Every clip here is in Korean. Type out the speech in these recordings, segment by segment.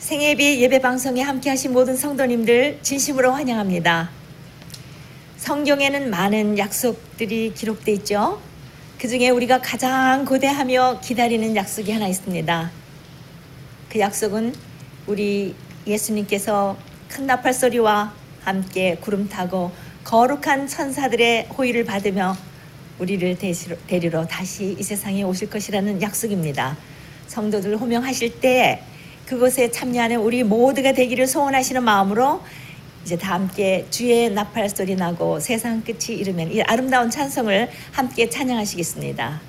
생애비 예배방송에 함께하신 모든 성도님들 진심으로 환영합니다. 성경에는 많은 약속들이 기록되어 있죠. 그 중에 우리가 가장 고대하며 기다리는 약속이 하나 있습니다. 그 약속은 우리 예수님께서 큰 나팔 소리와 함께 구름 타고 거룩한 천사들의 호의를 받으며 우리를 데리러 다시 이 세상에 오실 것이라는 약속입니다. 성도들 호명하실 때 그곳에 참여하는 우리 모두가 되기를 소원하시는 마음으로 이제 다 함께 주의 나팔 소리 나고 세상 끝이 이르면 이 아름다운 찬송을 함께 찬양하시겠습니다.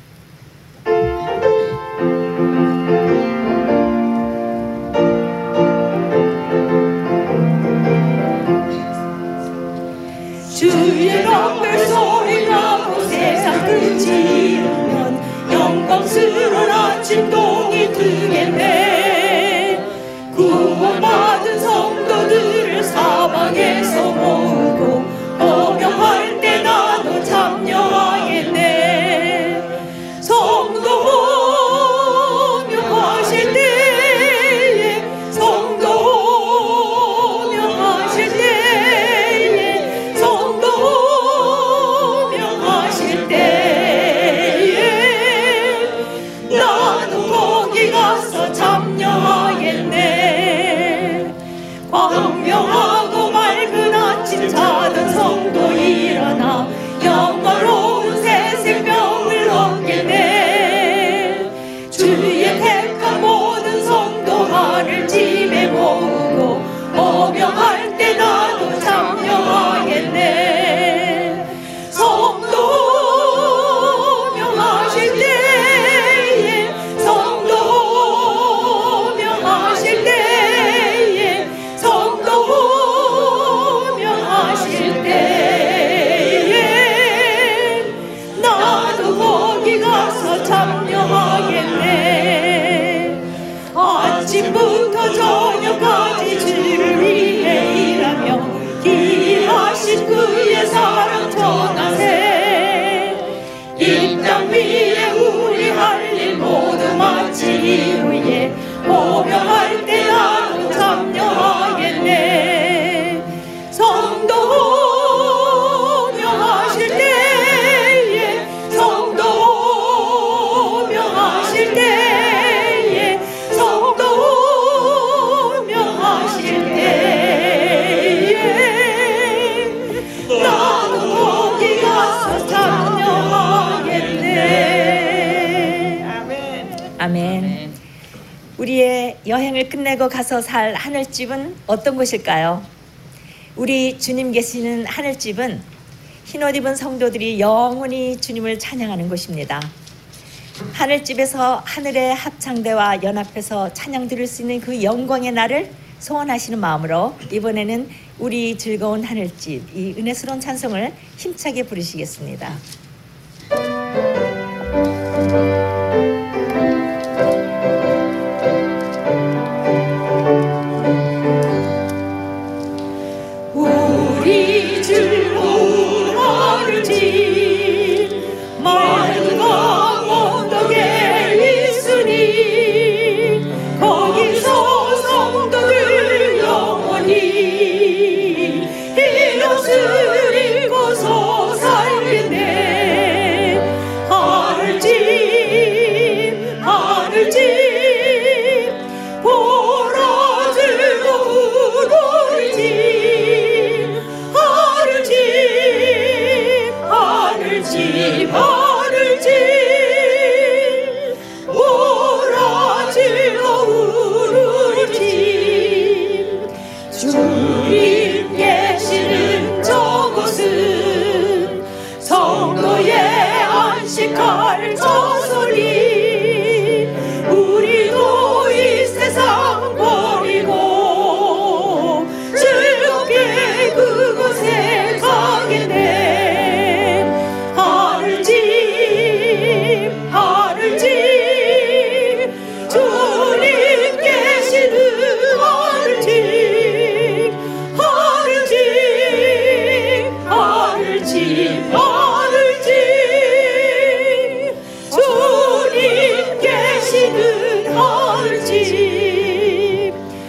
주의 나팔 소리 나고 세상 끝이 이르면 영광스러운 아침동이 뜨겠네. 구원받은 성도들을 사방에서 모으고 호명할 때 나도 참여하겠네. 성도 호명하실 때에 성도 호명하실 때에 성도 호명하실 때에 나도 거기 가서 참여하겠네. 광명하고 맑은 아침 자던 성도 일어나 영원로운 새 생명을 얻겠네. 주의 택한 모든 성도 하늘집에 모으고 호명할 때 나도 참여하겠네. 성도 호명하실 때에 성도 호명하실 때에 성도 호명하실 때에 나도 거기 가서 참여하겠네. 아침부터 저녁까지 주를 위해 일하며 기이하신 그의 사랑 전하세. 이 땅 위에 우리 할 일 모두 마치 이후에 호명할 때 나도 참여하겠네. 성도 호명하실 때에 성도 호명하실 때에 성도 호명하실 때에 나도 거기 가서 참여하겠네. 아멘. 우리의 여행을 끝내고 가서 살 하늘집은 어떤 곳일까요? 우리 주님 계시는 하늘집은 흰옷 입은 성도들이 영원히 주님을 찬양하는 곳입니다. 하늘집에서 하늘의 합창대와 연합해서 찬양 드릴 수 있는 그 영광의 날을 소원하시는 마음으로 이번에는 우리 즐거운 하늘집, 이 은혜스러운 찬송을 힘차게 부르시겠습니다. 우리 즐거운 하늘집 맑은 강 언덕에 있으니 거기서 성도들 영원히 흰옷을 입고서 살겠네. 하늘집 하늘집 보라 즐거운 우리 집 하늘집 하늘집 오라 즐거운 우리 집. 주님 계시는 저곳은 성도의 안식할 저소리. 우리도 이 세상 버리고 즐겁게 그곳에 가겠네. 하늘집 주님 계시는 하늘집 하늘집 주님 계시는 하늘집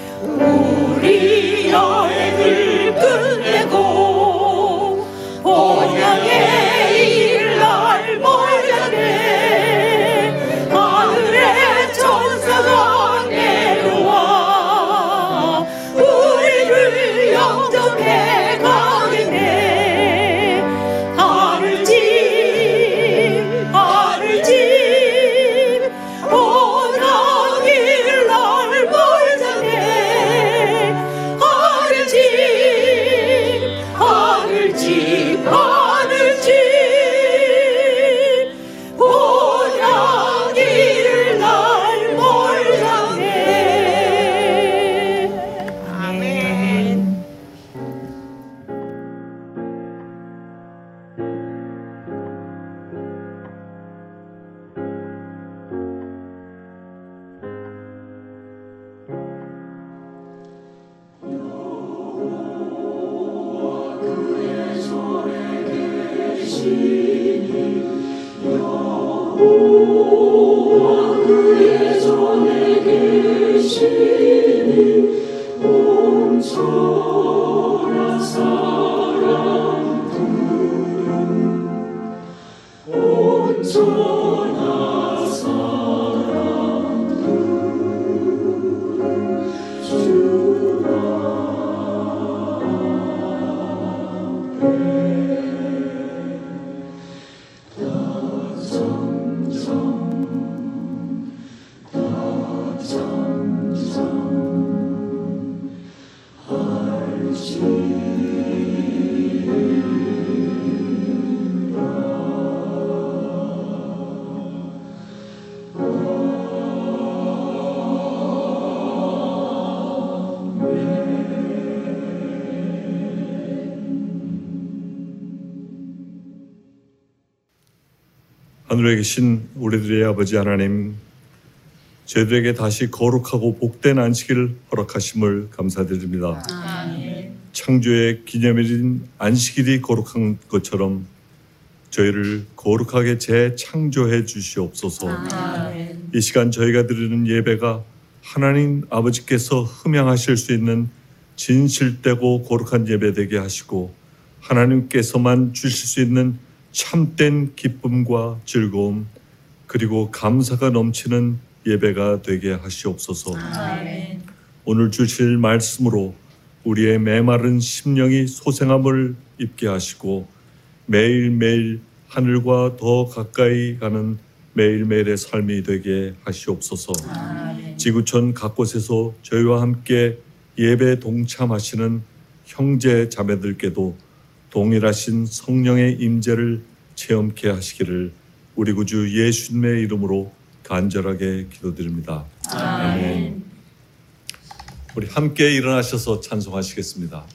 하늘에 계신 우리들의 아버지 하나님, 저희들에게 다시 거룩하고 복된 안식일을 허락하심을 감사드립니다. 아멘. 창조의 기념일인 안식일이 거룩한 것처럼 저희를 거룩하게 재창조해 주시옵소서. 아멘. 이 시간 저희가 드리는 예배가 하나님 아버지께서 흠양하실 수 있는 진실되고 거룩한 예배 되게 하시고 하나님께서만 주실 수 있는 참된 기쁨과 즐거움 그리고 감사가 넘치는 예배가 되게 하시옵소서. 아멘. 오늘 주실 말씀으로 우리의 메마른 심령이 소생함을 입게 하시고 매일매일 하늘과 더 가까이 가는 매일매일의 삶이 되게 하시옵소서. 아멘. 지구촌 각곳에서 저희와 함께 예배 동참하시는 형제 자매들께도 동일하신 성령의 임재를 체험케 하시기를 우리 구주 예수님의 이름으로 간절하게 기도드립니다. 아멘. 우리 함께 일어나셔서 찬송하시겠습니다.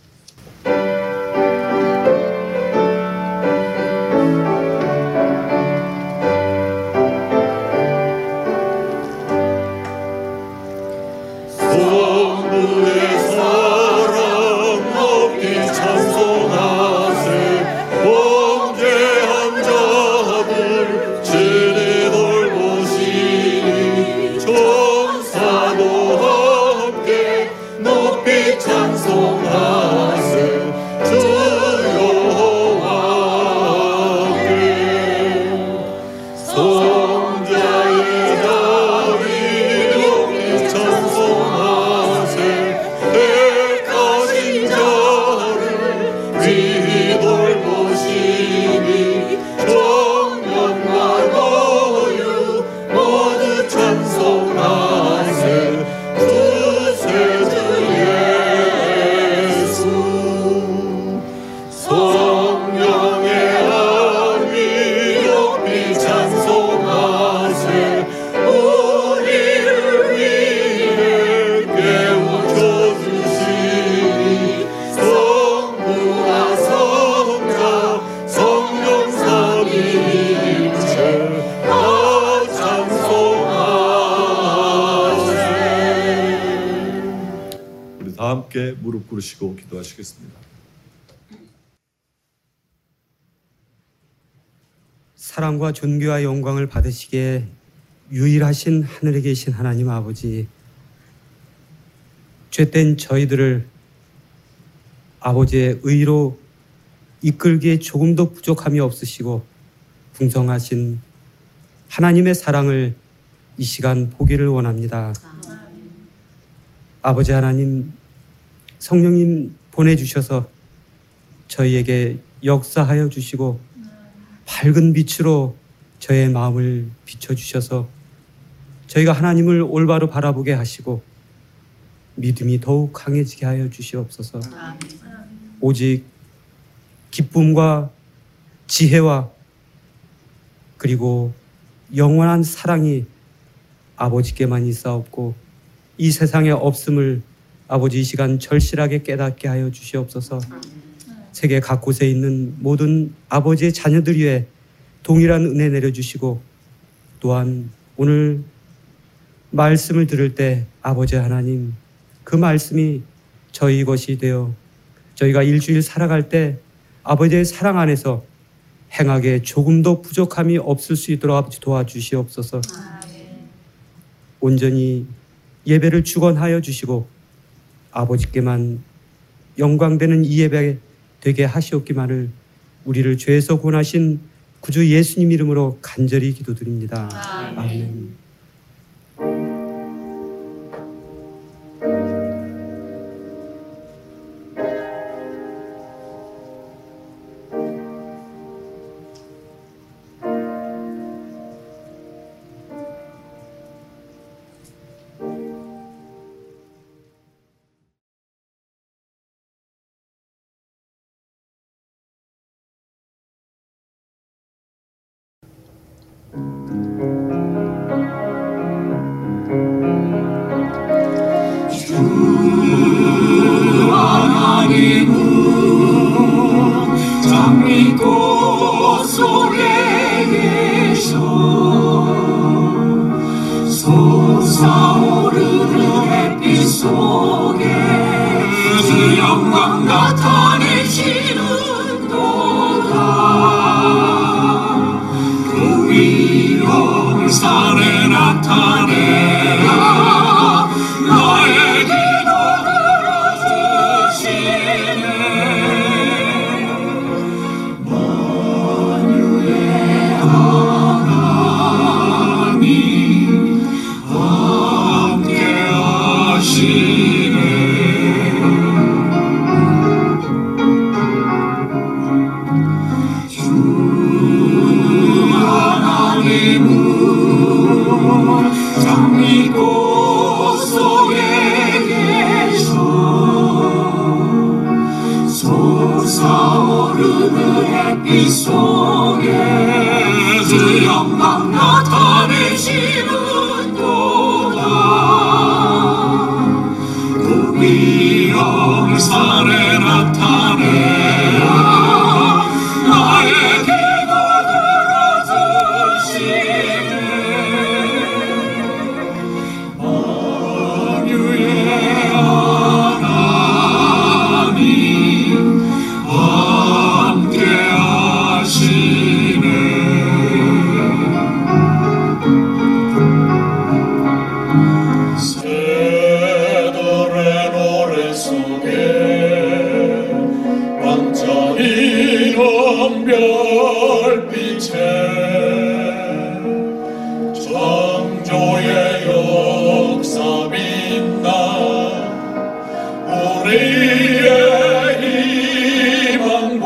함께 무릎 꿇으시고 기도하시겠습니다. 사랑과 존귀와 영광을 받으시기에 유일하신 하늘에 계신 하나님 아버지, 죄된 저희들을 아버지의 의로 이끌기에 조금도 부족함이 없으시고 풍성하신 하나님의 사랑을 이 시간 보기를 원합니다. 아버지 하나님, 성령님 보내주셔서 저희에게 역사하여 주시고 밝은 빛으로 저의 마음을 비춰주셔서 저희가 하나님을 올바로 바라보게 하시고 믿음이 더욱 강해지게 하여 주시옵소서. 오직 기쁨과 지혜와 그리고 영원한 사랑이 아버지께만 있사옵고 이 세상에 없음을 아버지 이 시간 절실하게 깨닫게 하여 주시옵소서. 세계 각곳에 있는 모든 아버지의 자녀들 위해 동일한 은혜 내려주시고 또한 오늘 말씀을 들을 때 아버지 하나님, 그 말씀이 저희 것이 되어 저희가 일주일 살아갈 때 아버지의 사랑 안에서 행하게 조금도 부족함이 없을 수 있도록 아버지 도와주시옵소서. 온전히 예배를 주관하여 주시고 아버지께만 영광되는 이 예배 되게 하시옵기만을 우리를 죄에서 구원하신 구주 예수님 이름으로 간절히 기도드립니다. 아멘. 솟아오르는 햇빛 속에 그 영광 나타내시는 도다. 그 위엄을 산에 나타내어 나의 기도 들어주시네. 만유의 하나님 함께 하시네. 주 하나님은 장미꽃 속에 계셔 솟아오르는 햇빛 속에 그 영광 나타내시는 도다. 그 위엄을 산에 나타내어 나의 기도 들어주시네. 만유의 하나님 함께 하시네. 새들의 노래 속에 반짝이는 별빛에 창조의 역사 빛나 우리의 희망과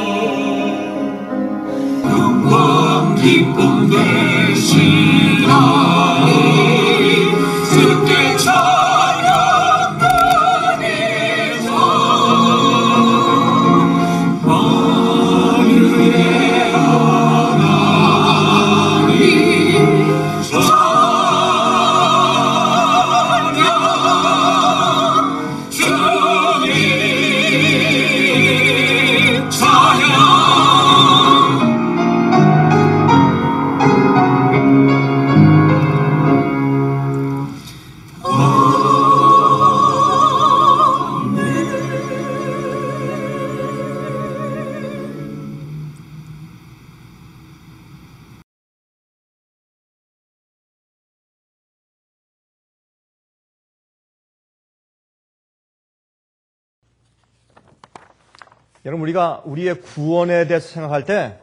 영광 기쁨 되시나니 주께 찬양 드리자. 만유의 하나님 찬양 주님 찬양. 여러분, 우리가 우리의 구원에 대해서 생각할 때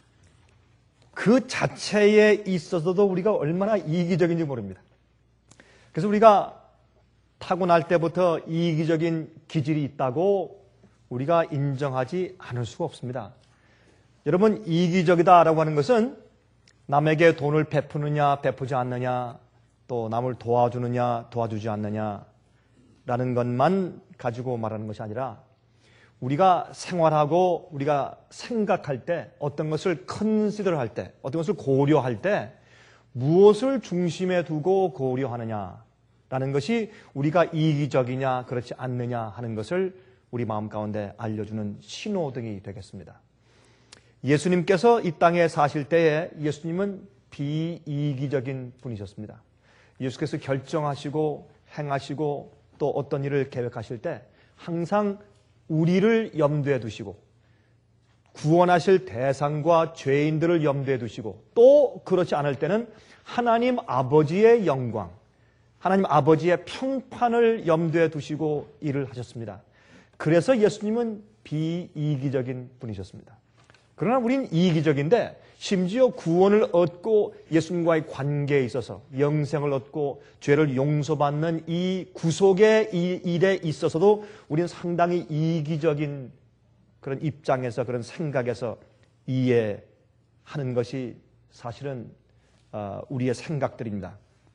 그 자체에 있어서도 우리가 얼마나 이기적인지 모릅니다. 그래서 우리가 타고날 때부터 이기적인 기질이 있다고 우리가 인정하지 않을 수가 없습니다. 여러분, 이기적이다라고 하는 것은 남에게 돈을 베푸느냐 베푸지 않느냐, 또 남을 도와주느냐 도와주지 않느냐라는 것만 가지고 말하는 것이 아니라 우리가 생활하고 우리가 생각할 때, 어떤 것을 컨시더를 할 때, 어떤 것을 고려할 때 무엇을 중심에 두고 고려하느냐라는 것이 우리가 이기적이냐 그렇지 않느냐 하는 것을 우리 마음 가운데 알려주는 신호등이 되겠습니다. 예수님께서 이 땅에 사실 때에 예수님은 비이기적인 분이셨습니다. 예수께서 결정하시고 행하시고 또 어떤 일을 계획하실 때 항상 우리를 염두에 두시고 구원하실 대상과 죄인들을 염두에 두시고 또 그렇지 않을 때는 하나님 아버지의 영광, 하나님 아버지의 평판을 염두에 두시고 일을 하셨습니다. 그래서 예수님은 비이기적인 분이셨습니다. 그러나 우린 이기적인데 심지어 구원을 얻고 예수님과의 관계에 있어서 영생을 얻고 죄를 용서받는 이 구속의 이 일에 있어서도 우리는 상당히 이기적인 그런 입장에서, 그런 생각에서 이해하는 것이 사실은 우리의 생각들입니다.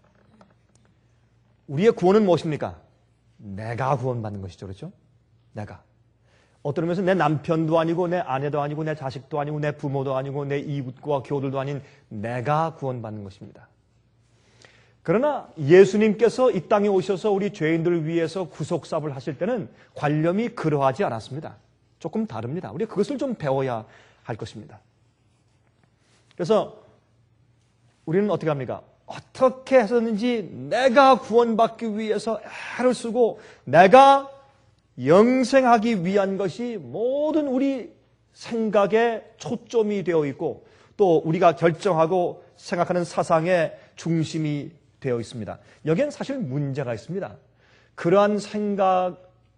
우리의 구원은 무엇입니까? 내가 구원받는 것이죠. 그렇죠? 내가. 어떤 의미에서 내 남편도 아니고 내 아내도 아니고 내 자식도 아니고 내 부모도 아니고 내 이웃과 교우들도 아닌 내가 구원받는 것입니다. 그러나 예수님께서 이 땅에 오셔서 우리 죄인들을 위해서 구속사업을 하실 때는 관념이 그러하지 않았습니다. 조금 다릅니다. 우리 그것을 좀 배워야 할 것입니다. 그래서 우리는 어떻게 합니까? 어떻게 해서든지 내가 구원받기 위해서 애를 쓰고 내가 영생하기 위한 것이 모든 우리 생각에 초점이 되어 있고 또 우리가 결정하고 생각하는 사상의 중심이 되어 있습니다. 여기엔 사실 문제가 있습니다. 그러한 생각은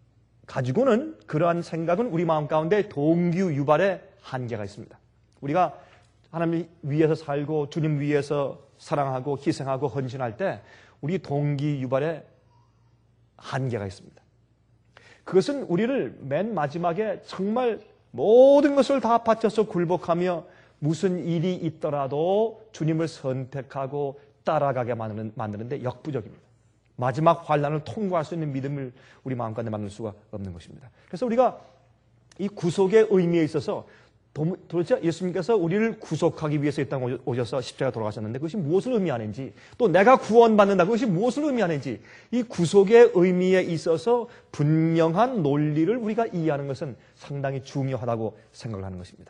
우리 마음 가운데 동기유발의 한계가 있습니다. 우리가 하나님 위해서 살고 주님 위해서 사랑하고 희생하고 헌신할 때 우리 동기유발에 한계가 있습니다. 그것은 우리를 맨 마지막에 정말 모든 것을 다 바쳐서 굴복하며 무슨 일이 있더라도 주님을 선택하고 따라가게 만드는데 역부족입니다. 마지막 환난을 통과할 수 있는 믿음을 우리 마음가운데 만들 수가 없는 것입니다. 그래서 우리가 이 구속의 의미에 있어서 도대체 예수님께서 우리를 구속하기 위해서 이 땅에 오셔서 십자가에 돌아가셨는데 그것이 무엇을 의미하는지 또 내가 구원받는다 그것이 무엇을 의미하는지 이 구속의 의미에 있어서 분명한 논리를 우리가 이해하는 것은 상당히 중요하다고 생각을 하는 것입니다.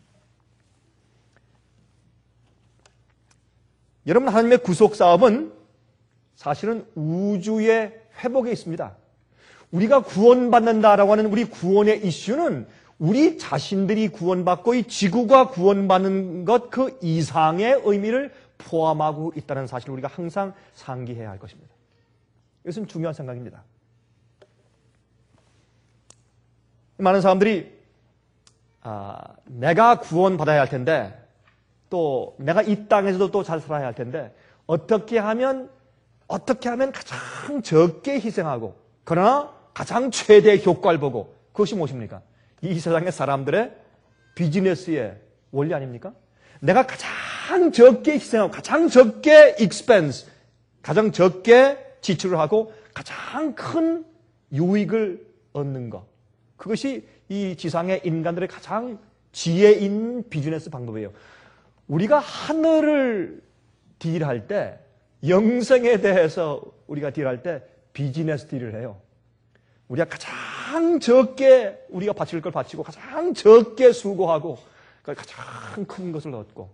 여러분 하나님의 구속 사업은 사실은 우주의 회복에 있습니다. 우리가 구원받는다라고 하는 우리 구원의 이슈는 우리 자신들이 구원받고 이 지구가 구원받는 것 그 이상의 의미를 포함하고 있다는 사실을 우리가 항상 상기해야 할 것입니다. 이것은 중요한 생각입니다. 많은 사람들이 내가 구원받아야 할 텐데 또 내가 이 땅에서도 또 잘 살아야 할 텐데 어떻게 하면 가장 적게 희생하고 그러나 가장 최대의 효과를 보고 그것이 무엇입니까? 이 세상의 사람들의 비즈니스의 원리 아닙니까? 내가 가장 적게 희생하고 가장 적게 expense, 가장 적게 지출을 하고 가장 큰 유익을 얻는 것. 그것이 이 지상의 인간들의 가장 지혜 있는 비즈니스 방법이에요. 우리가 하늘을 딜할 때 영생에 대해서 우리가 딜할 때 비즈니스 딜을 해요. 우리가 가장 적게 우리가 바칠 걸 바치고 가장 적게 수고하고 가장 큰 것을 얻고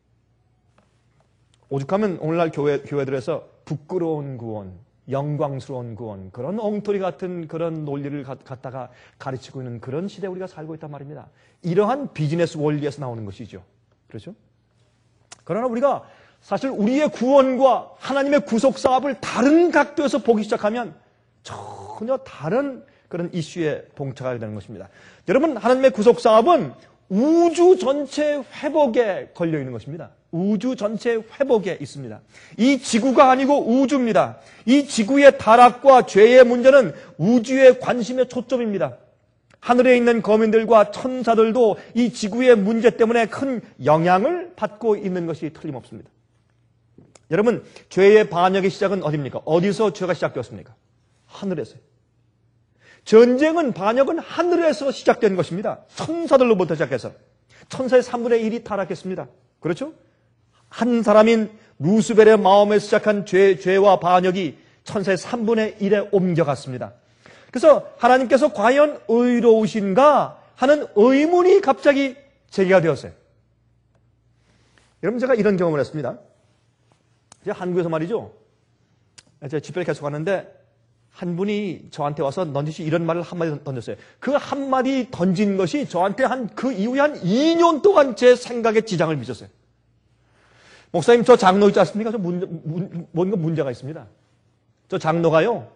오죽하면 오늘날 교회들에서 부끄러운 구원, 영광스러운 구원 그런 엉터리 같은 그런 논리를 갖다가 가르치고 있는 그런 시대에 우리가 살고 있단 말입니다. 이러한 비즈니스 원리에서 나오는 것이죠. 그렇죠? 그러나 우리가 사실 우리의 구원과 하나님의 구속 사업을 다른 각도에서 보기 시작하면 전혀 다른 그런 이슈에 봉착하게 되는 것입니다. 여러분, 하나님의 구속 사업은 우주 전체 회복에 걸려 있는 것입니다. 우주 전체 회복에 있습니다. 이 지구가 아니고 우주입니다. 이 지구의 타락과 죄의 문제는 우주의 관심의 초점입니다. 하늘에 있는 거민들과 천사들도 이 지구의 문제 때문에 큰 영향을 받고 있는 것이 틀림없습니다. 여러분, 죄의 반역의 시작은 어디입니까? 어디서 죄가 시작되었습니까? 하늘에서요. 전쟁은 반역은 하늘에서 시작된 것입니다. 천사들로부터 시작해서 천사의 3분의 1이 타락했습니다. 그렇죠? 한 사람인 루스벨의 마음에 시작한 죄와 반역이 천사의 3분의 1에 옮겨갔습니다. 그래서 하나님께서 과연 의로우신가 하는 의문이 갑자기 제기가 되었어요. 여러분, 제가 이런 경험을 했습니다. 제가 한국에서 말이죠. 제가 집회를 계속 하는데 한 분이 저한테 와서 넌지시 이런 말을 한마디 던졌어요. 그 한마디 던진 것이 저한테 그 이후에 한 2년 동안 제 생각에 지장을 미쳤어요. 목사님, 저 장로 있지 않습니까? 뭔가 문제가 있습니다. 저 장로가요,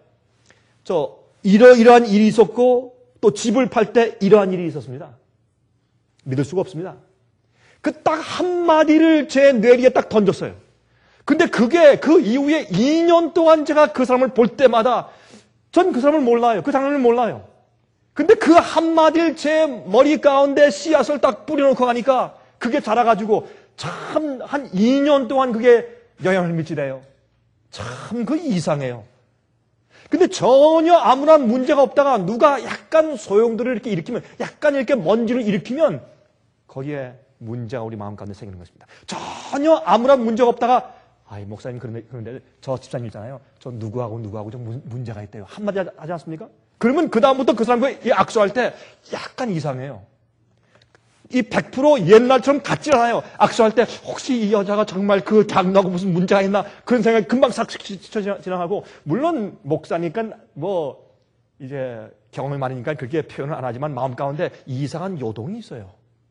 이러한 일이 있었고, 또 집을 팔 때 이러한 일이 있었습니다. 믿을 수가 없습니다. 그 딱 한마디를 제 뇌리에 딱 던졌어요. 근데 그게 그 이후에 2년 동안 제가 그 사람을 볼 때마다 전 그 사람을 몰라요. 그 장로를 몰라요. 근데 그 한마디를 제 머리 가운데 씨앗을 딱 뿌려놓고 가니까 그게 자라가지고 참 한 2년 동안 그게 영향을 미치대요. 참 그 이상해요. 근데 전혀 아무런 문제가 없다가 누가 약간 소용돌이를 이렇게 일으키면, 약간 이렇게 먼지를 일으키면 거기에 문제가 우리 마음 가운데 생기는 것입니다. 전혀 아무런 문제가 없다가 목사님 그런데 저 집사님 있잖아요. 저 누구하고 좀 문제가 있대요. 한마디 하지 않습니까? 그러면 그 다음부터 그 사람과 악수할 때 약간 이상해요. 이 100% 옛날처럼 같지 않아요. 악수할 때 혹시 이 여자가 정말 그 장로하고 무슨 문제가 있나 그런 생각이 금방 싹 지나가고, 물론 목사니까 뭐 이제 경험이 많으니까 그렇게 표현을 안 하지만 마음 가운데 이상한 요동이 있어요.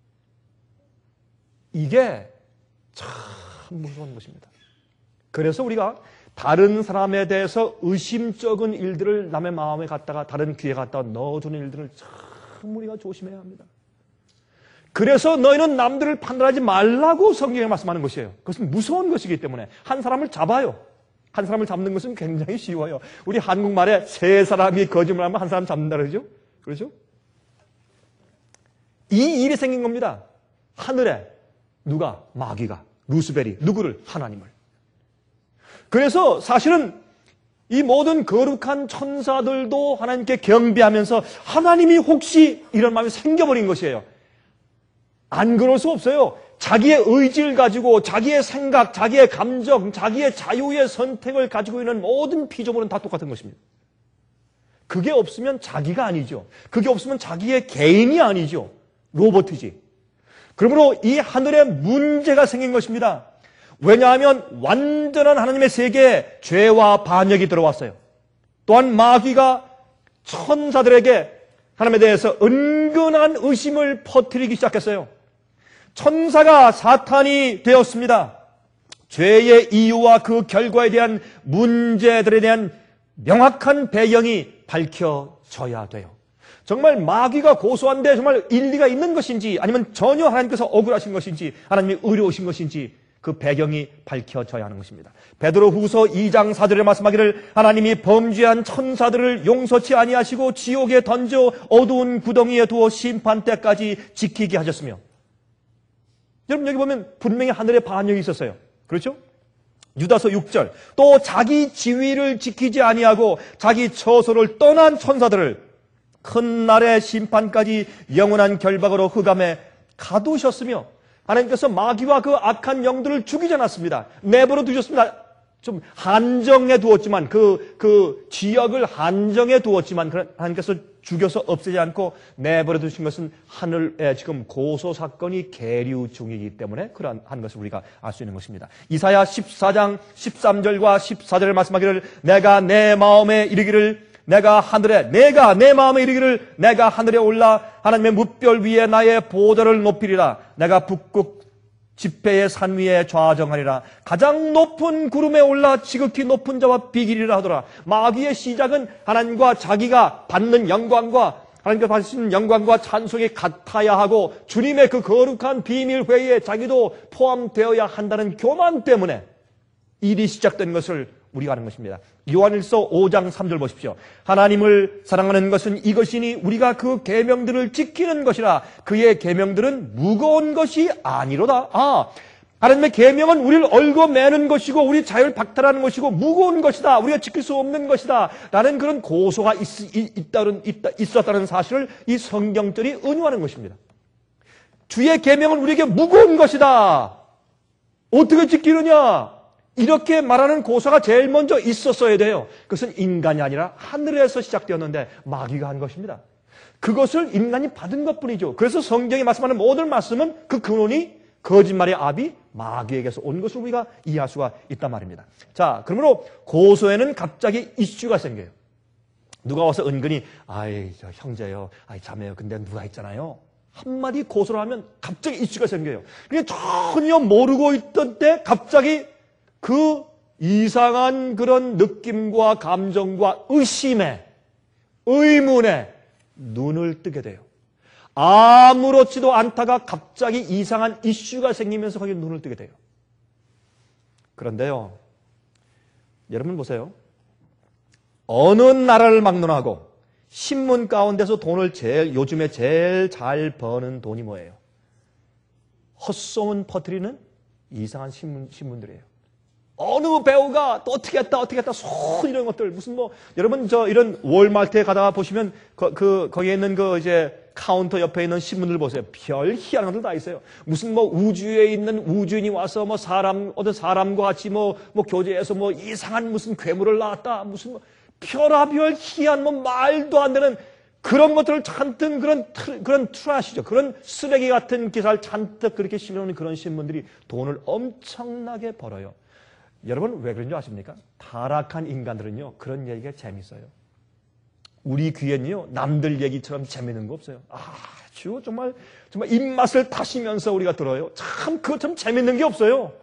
이게 참 무서운 것입니다. 그래서 우리가 다른 사람에 대해서 의심쩍은 일들을 남의 마음에 갖다가 다른 귀에 갖다가 넣어주는 일들을 참 우리가 조심해야 합니다. 그래서 너희는 남들을 판단하지 말라고 성경에 말씀하는 것이에요. 그것은 무서운 것이기 때문에 한 사람을 잡아요. 한 사람을 잡는 것은 굉장히 쉬워요. 우리 한국말에 세 사람이 거짓말하면 한 사람 잡는다 그러죠? 그렇죠? 이 일이 생긴 겁니다. 하늘에 누가? 마귀가, 루스벨이 누구를? 하나님을. 그래서 사실은 이 모든 거룩한 천사들도 하나님께 경배하면서 하나님이 혹시 이런 마음이 생겨버린 것이에요. 안 그럴 수 없어요. 자기의 의지를 가지고 자기의 생각, 자기의 감정, 자기의 자유의 선택을 가지고 있는 모든 피조물은 다 똑같은 것입니다. 그게 없으면 자기가 아니죠. 그게 없으면 자기의 개인이 아니죠. 로봇이지. 그러므로 이 하늘에 문제가 생긴 것입니다. 왜냐하면 완전한 하나님의 세계에 죄와 반역이 들어왔어요. 또한 마귀가 천사들에게 하나님에 대해서 은근한 의심을 퍼뜨리기 시작했어요. 천사가 사탄이 되었습니다. 죄의 이유와 그 결과에 대한 문제들에 대한 명확한 배경이 밝혀져야 돼요. 정말 마귀가 고소한데 정말 일리가 있는 것인지 아니면 전혀 하나님께서 억울하신 것인지 하나님이 의로우신 것인지 그 배경이 밝혀져야 하는 것입니다. 베드로후서 2장 4절에 말씀하기를 하나님이 범죄한 천사들을 용서치 아니하시고 지옥에 던져 어두운 구덩이에 두어 심판 때까지 지키게 하셨으며, 여러분 여기 보면 분명히 하늘에 반역이 있었어요. 그렇죠? 유다서 6절 또 자기 지위를 지키지 아니하고 자기 처소를 떠난 천사들을 큰 날의 심판까지 영원한 결박으로 흑암에 가두셨으며, 하나님께서 마귀와 그 악한 영들을 죽이지 않았습니다. 내버려 두셨습니다. 좀 한정해 두었지만 그 지역을 한정해 두었지만 하나님께서 죽여서 없애지 않고 내버려 두신 것은 하늘에 지금 고소 사건이 계류 중이기 때문에 그러한 것을 우리가 알 수 있는 것입니다. 이사야 14장 13절과 14절을 말씀하기를 내가 내 마음에 이르기를 내가 내 마음에 이르기를 내가 하늘에 올라 하나님의 뭇별 위에 나의 보좌를 높이리라. 내가 북극 지폐의 산 위에 좌정하리라. 가장 높은 구름에 올라 지극히 높은 자와 비기리라 하더라. 마귀의 시작은 하나님과 자기가 받는 영광과 하나님께서 받으시는 영광과 찬송이 같아야 하고 주님의 그 거룩한 비밀 회의에 자기도 포함되어야 한다는 교만 때문에 일이 시작된 것을 우리가 아는 것입니다. 요한일서 5장 3절 보십시오. 하나님을 사랑하는 것은 이것이니 우리가 그 계명들을 지키는 것이라. 그의 계명들은 무거운 것이 아니로다. 하나님의 계명은 우리를 얽어매는 것이고 우리 자유를 박탈하는 것이고 무거운 것이다. 우리가 지킬 수 없는 것이다. 라는 그런 고소가 있었다는 사실을 이 성경절이 은유하는 것입니다. 주의 계명은 우리에게 무거운 것이다. 어떻게 지키느냐? 이렇게 말하는 고소가 제일 먼저 있었어야 돼요. 그것은 인간이 아니라 하늘에서 시작되었는데 마귀가 한 것입니다. 그것을 인간이 받은 것뿐이죠. 그래서 성경이 말씀하는 모든 말씀은 그 근원이 거짓말의 압이 마귀에게서 온 것을 우리가 이해할 수가 있단 말입니다. 자, 그러므로 고소에는 갑자기 이슈가 생겨요. 누가 와서 은근히 저 형제요, 자매요, 근데 누가 있잖아요. 한마디 고소를 하면 갑자기 이슈가 생겨요. 그게 전혀 모르고 있던 때 갑자기 그 이상한 그런 느낌과 감정과 의심에, 의문에 눈을 뜨게 돼요. 아무렇지도 않다가 갑자기 이상한 이슈가 생기면서 거기에 눈을 뜨게 돼요. 그런데요, 여러분 보세요. 어느 나라를 막론하고 신문 가운데서 요즘에 제일 잘 버는 돈이 뭐예요? 헛소문 퍼뜨리는 이상한 신문들이에요. 어느 배우가 또 어떻게 했다 손 이런 것들 무슨 여러분 이런 월마트에 가다가 보시면 거기에 있는 이제 카운터 옆에 있는 신문들 보세요. 별 희한한 것들 다 있어요. 무슨 우주에 있는 우주인이 와서 어떤 사람과 같이 교제해서 이상한 무슨 괴물을 낳았다. 무슨 별하별 희한 말도 안 되는 그런 것들을 잔뜩 그런 트라시죠. 그런 쓰레기 같은 기사를 잔뜩 그렇게 실어놓는 그런 신문들이 돈을 엄청나게 벌어요. 여러분 왜 그런 줄 아십니까? 타락한 인간들은요 그런 얘기가 재밌어요. 우리 귀에는요 남들 얘기처럼 재밌는 거 없어요. 아주 정말 입맛을 다시면서 우리가 들어요. 참 그것처럼 재밌는 게 없어요.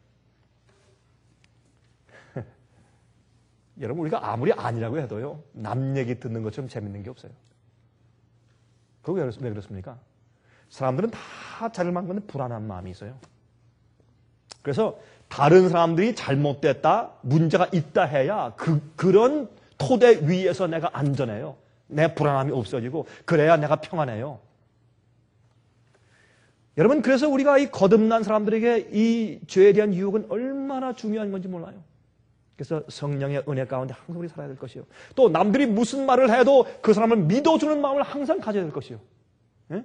여러분 우리가 아무리 아니라고 해도요 남 얘기 듣는 것처럼 재밌는 게 없어요. 그거 왜 그렇습니까? 사람들은 다 자를만 건데 불안한 마음이 있어요. 그래서 다른 사람들이 잘못됐다, 문제가 있다 해야 그런 토대 위에서 내가 안전해요. 내 불안함이 없어지고 그래야 내가 평안해요. 여러분 그래서 우리가 이 거듭난 사람들에게 이 죄에 대한 유혹은 얼마나 중요한 건지 몰라요. 그래서 성령의 은혜 가운데 항상 우리 살아야 될 것이요. 또 남들이 무슨 말을 해도 그 사람을 믿어주는 마음을 항상 가져야 될 것이요. 예?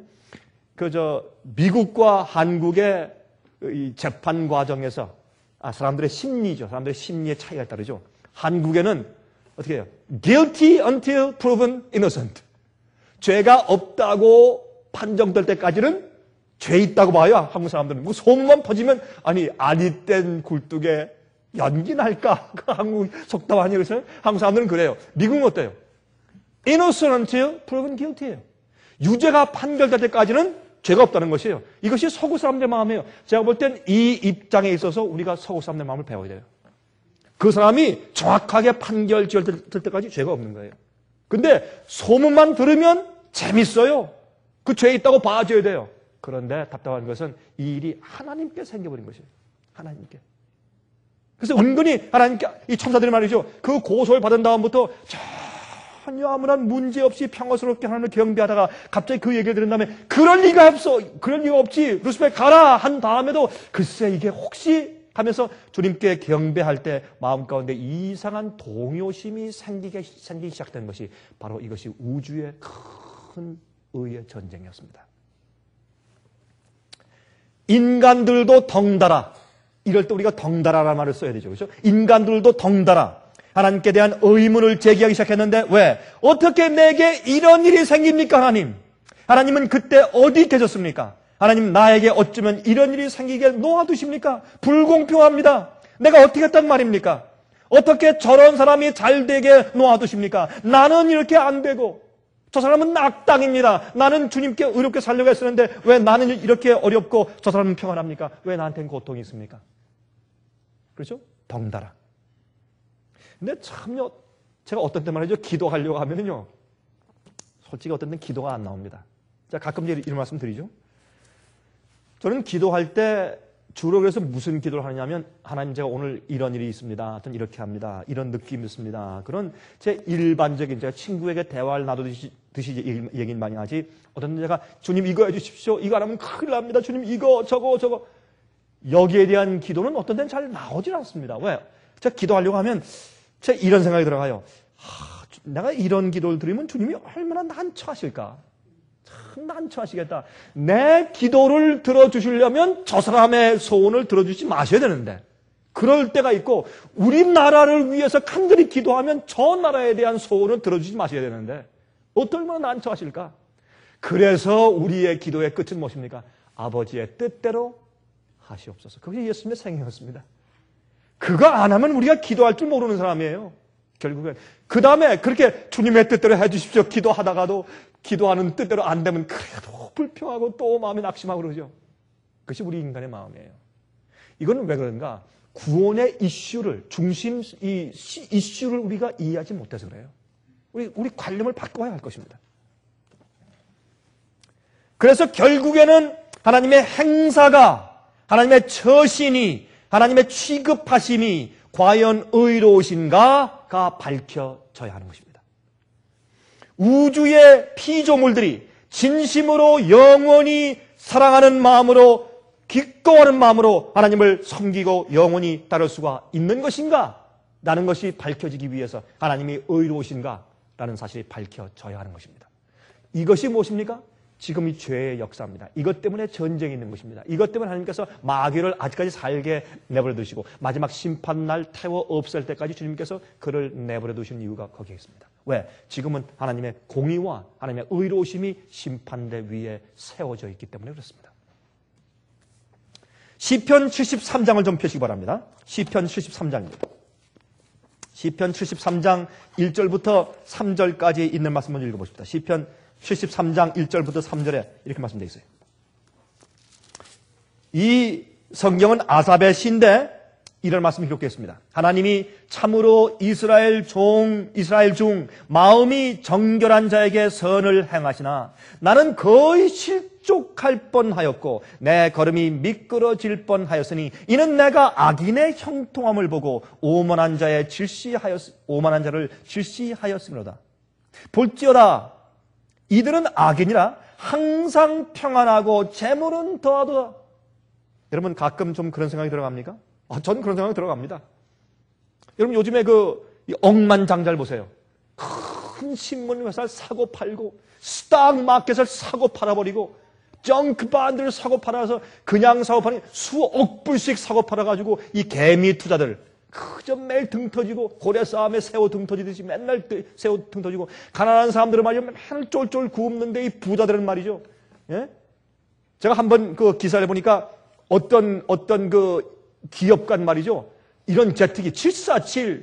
미국과 한국의 이 재판 과정에서 사람들의 심리죠. 사람들의 심리의 차이가 따르죠. 한국에는 어떻게 해요? Guilty until proven innocent. 죄가 없다고 판정될 때까지는 죄 있다고 봐요. 한국 사람들은. 뭐 소문만 퍼지면 아니 땐 굴뚝에 연기 날까? 한국 속담 아니에요? 그래서 한국 사람들은 그래요. 미국은 어때요? Innocent until proven guilty예요. 유죄가 판결될 때까지는 죄가 없다는 것이에요. 이것이 서구 사람들의 마음이에요. 제가 볼 땐 이 입장에 있어서 우리가 서구 사람들의 마음을 배워야 돼요. 그 사람이 정확하게 판결 지을 때까지 죄가 없는 거예요. 근데 소문만 들으면 재밌어요. 그 죄 있다고 봐줘야 돼요. 그런데 답답한 것은 이 일이 하나님께 생겨버린 것이에요. 하나님께. 그래서 은근히 하나님께 이 천사들이 말이죠. 그 고소를 받은 다음부터 전혀 아무런 문제 없이 평화스럽게 하나님을 경배하다가 갑자기 그 얘기를 들은 다음에 그럴 리가 없어. 그럴 리가 없지. 루스벨 가라 한 다음에도 글쎄 이게 혹시 하면서 주님께 경배할 때 마음 가운데 이상한 동요심이 생기기 시작된 것이 바로 이것이 우주의 큰 의의 전쟁이었습니다. 인간들도 덩달아. 이럴 때 우리가 덩달아라는 말을 써야 되죠. 그렇죠? 인간들도 덩달아. 하나님께 대한 의문을 제기하기 시작했는데 왜? 어떻게 내게 이런 일이 생깁니까 하나님? 하나님은 그때 어디 계셨습니까? 하나님 나에게 어쩌면 이런 일이 생기게 놓아두십니까? 불공평합니다. 내가 어떻게 했단 말입니까? 어떻게 저런 사람이 잘 되게 놓아두십니까? 나는 이렇게 안 되고 저 사람은 악당입니다. 나는 주님께 의롭게 살려고 했었는데 왜 나는 이렇게 어렵고 저 사람은 평안합니까? 왜 나한테는 고통이 있습니까? 그렇죠? 덩달아. 근데 참요, 제가 어떤 때 말이죠. 기도하려고 하면은요, 솔직히 어떤 때는 기도가 안 나옵니다. 자, 가끔 이런 말씀 드리죠. 저는 기도할 때 주로 그래서 무슨 기도를 하냐면 하나님 제가 오늘 이런 일이 있습니다. 저는 이렇게 합니다. 이런 느낌이 있습니다. 그런 제 일반적인 제가 친구에게 대화를 나누듯이 얘기는 많이 하지. 어떤 때 제가 주님 이거 해주십시오. 이거 안 하면 큰일 납니다. 주님 이거 저거 여기에 대한 기도는 어떤 때는 잘 나오질 않습니다. 왜? 제가 기도하려고 하면 제가 이런 생각이 들어가요. 내가 이런 기도를 드리면 주님이 얼마나 난처하실까? 참 난처하시겠다. 내 기도를 들어주시려면 저 사람의 소원을 들어주지 마셔야 되는데 그럴 때가 있고 우리나라를 위해서 간절히 기도하면 저 나라에 대한 소원을 들어주지 마셔야 되는데 얼마나 난처하실까? 그래서 우리의 기도의 끝은 무엇입니까? 아버지의 뜻대로 하시옵소서. 그것이 예수님의 생애였습니다. 그거 안 하면 우리가 기도할 줄 모르는 사람이에요. 결국엔. 그 다음에 그렇게 주님의 뜻대로 해주십시오. 기도하다가도 기도하는 뜻대로 안 되면 그래도 불평하고 또 마음이 낙심하고 그러죠. 그것이 우리 인간의 마음이에요. 이건 왜 그런가? 구원의 이슈를, 이슈를 우리가 이해하지 못해서 그래요. 우리 관념을 바꿔야 할 것입니다. 그래서 결국에는 하나님의 행사가, 하나님의 처신이, 하나님의 취급하심이 과연 의로우신가가 밝혀져야 하는 것입니다. 우주의 피조물들이 진심으로 영원히 사랑하는 마음으로 기꺼워하는 마음으로 하나님을 섬기고 영원히 따를 수가 있는 것인가? 라는 것이 밝혀지기 위해서 하나님이 의로우신가? 라는 사실이 밝혀져야 하는 것입니다. 이것이 무엇입니까? 지금 이 죄의 역사입니다. 이것 때문에 전쟁이 있는 것입니다. 이것 때문에 하나님께서 마귀를 아직까지 살게 내버려 두시고 마지막 심판날 태워 없앨 때까지 주님께서 그를 내버려 두시는 이유가 거기에 있습니다. 왜? 지금은 하나님의 공의와 하나님의 의로우심이 심판대 위에 세워져 있기 때문에 그렇습니다. 시편 73장을 좀 펴시기 바랍니다. 시편 73장입니다. 시편 73장 1절부터 3절까지 있는 말씀 먼저 읽어보십시다. 시편 73장 1절부터 3절에 이렇게 말씀되어 있어요. 이 성경은 아삽의 시인데 이런 말씀이 기록되어 있습니다. 하나님이 참으로 이스라엘 중 마음이 정결한 자에게 선을 행하시나 나는 거의 실족할 뻔하였고 내 걸음이 미끄러질 뻔하였으니 이는 내가 악인의 형통함을 보고 오만한 자를 질시하였으므로다. 볼지어다 이들은 악인이라 항상 평안하고 재물은 더하도다. 여러분 가끔 좀 그런 생각이 들어갑니까? 저는 그런 생각이 들어갑니다. 여러분 요즘에 이 억만장자를 보세요. 큰 신문 회사를 사고 팔고 스탁 마켓을 사고 팔아버리고 정크반들을 사고 팔아서 그냥 사고 파는 수억 불씩 사고 팔아가지고 이 개미 투자들 그저 매일 등 터지고 고래 싸움에 새우 등 터지듯이 맨날 새우 등 터지고 가난한 사람들은 말이죠 맨날 쫄쫄 굽는데 이 부자들은 말이죠. 예? 제가 한번 그 기사를 보니까 어떤 그 기업간 말이죠. 이런 제트기 747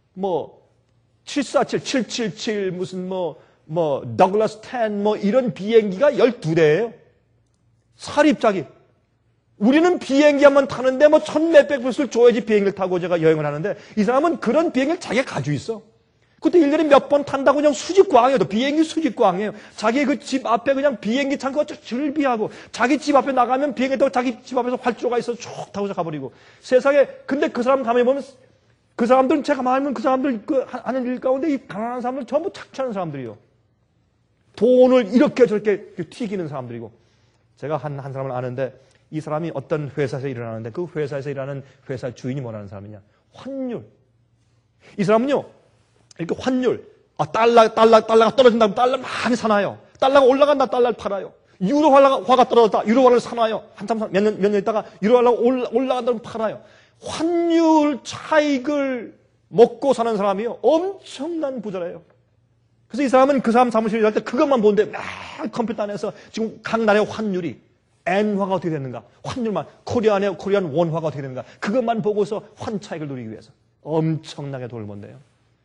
777 무슨 더글라스 10 이런 비행기가 12대예요. 사립자기. 우리는 비행기 한번 타는데 1,몇백 불씩 줘야지 비행기를 타고 제가 여행을 하는데 이 사람은 그런 비행기를 자기가 가지고 있어. 그때 1년에 몇 번 탄다고 그냥 수직광이에요. 비행기 수직광이에요. 자기 그 집 앞에 그냥 비행기 창고가 즐비하고 자기 집 앞에 나가면 비행기 타고 자기 집 앞에서 활주로가 있어서 쭉 타고 가버리고 세상에 근데 그 사람 가만히 보면 그 사람들은 제가 말하면 그 사람들 하는 일 가운데 이 가난한 사람들 전부 착취하는 사람들이요. 돈을 이렇게 저렇게 튀기는 사람들이고 제가 한 사람을 아는데 이 사람이 어떤 회사에서 일을 하는데 그 회사에서 일하는 회사 주인이 뭐라는 사람이냐 환율. 이 사람은요 이렇게 환율 달러가 떨어진다면 달러 많이 사놔요. 달러가 올라간다 달러를 팔아요. 유로화가 떨어졌다 유로화를 사놔요. 한참 몇 년 있다가 유로화가 올라간다면 팔아요. 환율 차익을 먹고 사는 사람이요 엄청난 부자래요. 그래서 이 사람은 그 사람 사무실에 일할 때 그것만 보는데 막 컴퓨터 안에서 지금 각 나라의 환율이 엔화가 어떻게 되는가 환율만 코리안 원화가 어떻게 되는가 그것만 보고서 환차익을 누리기 위해서 엄청나게 돈을 번대요.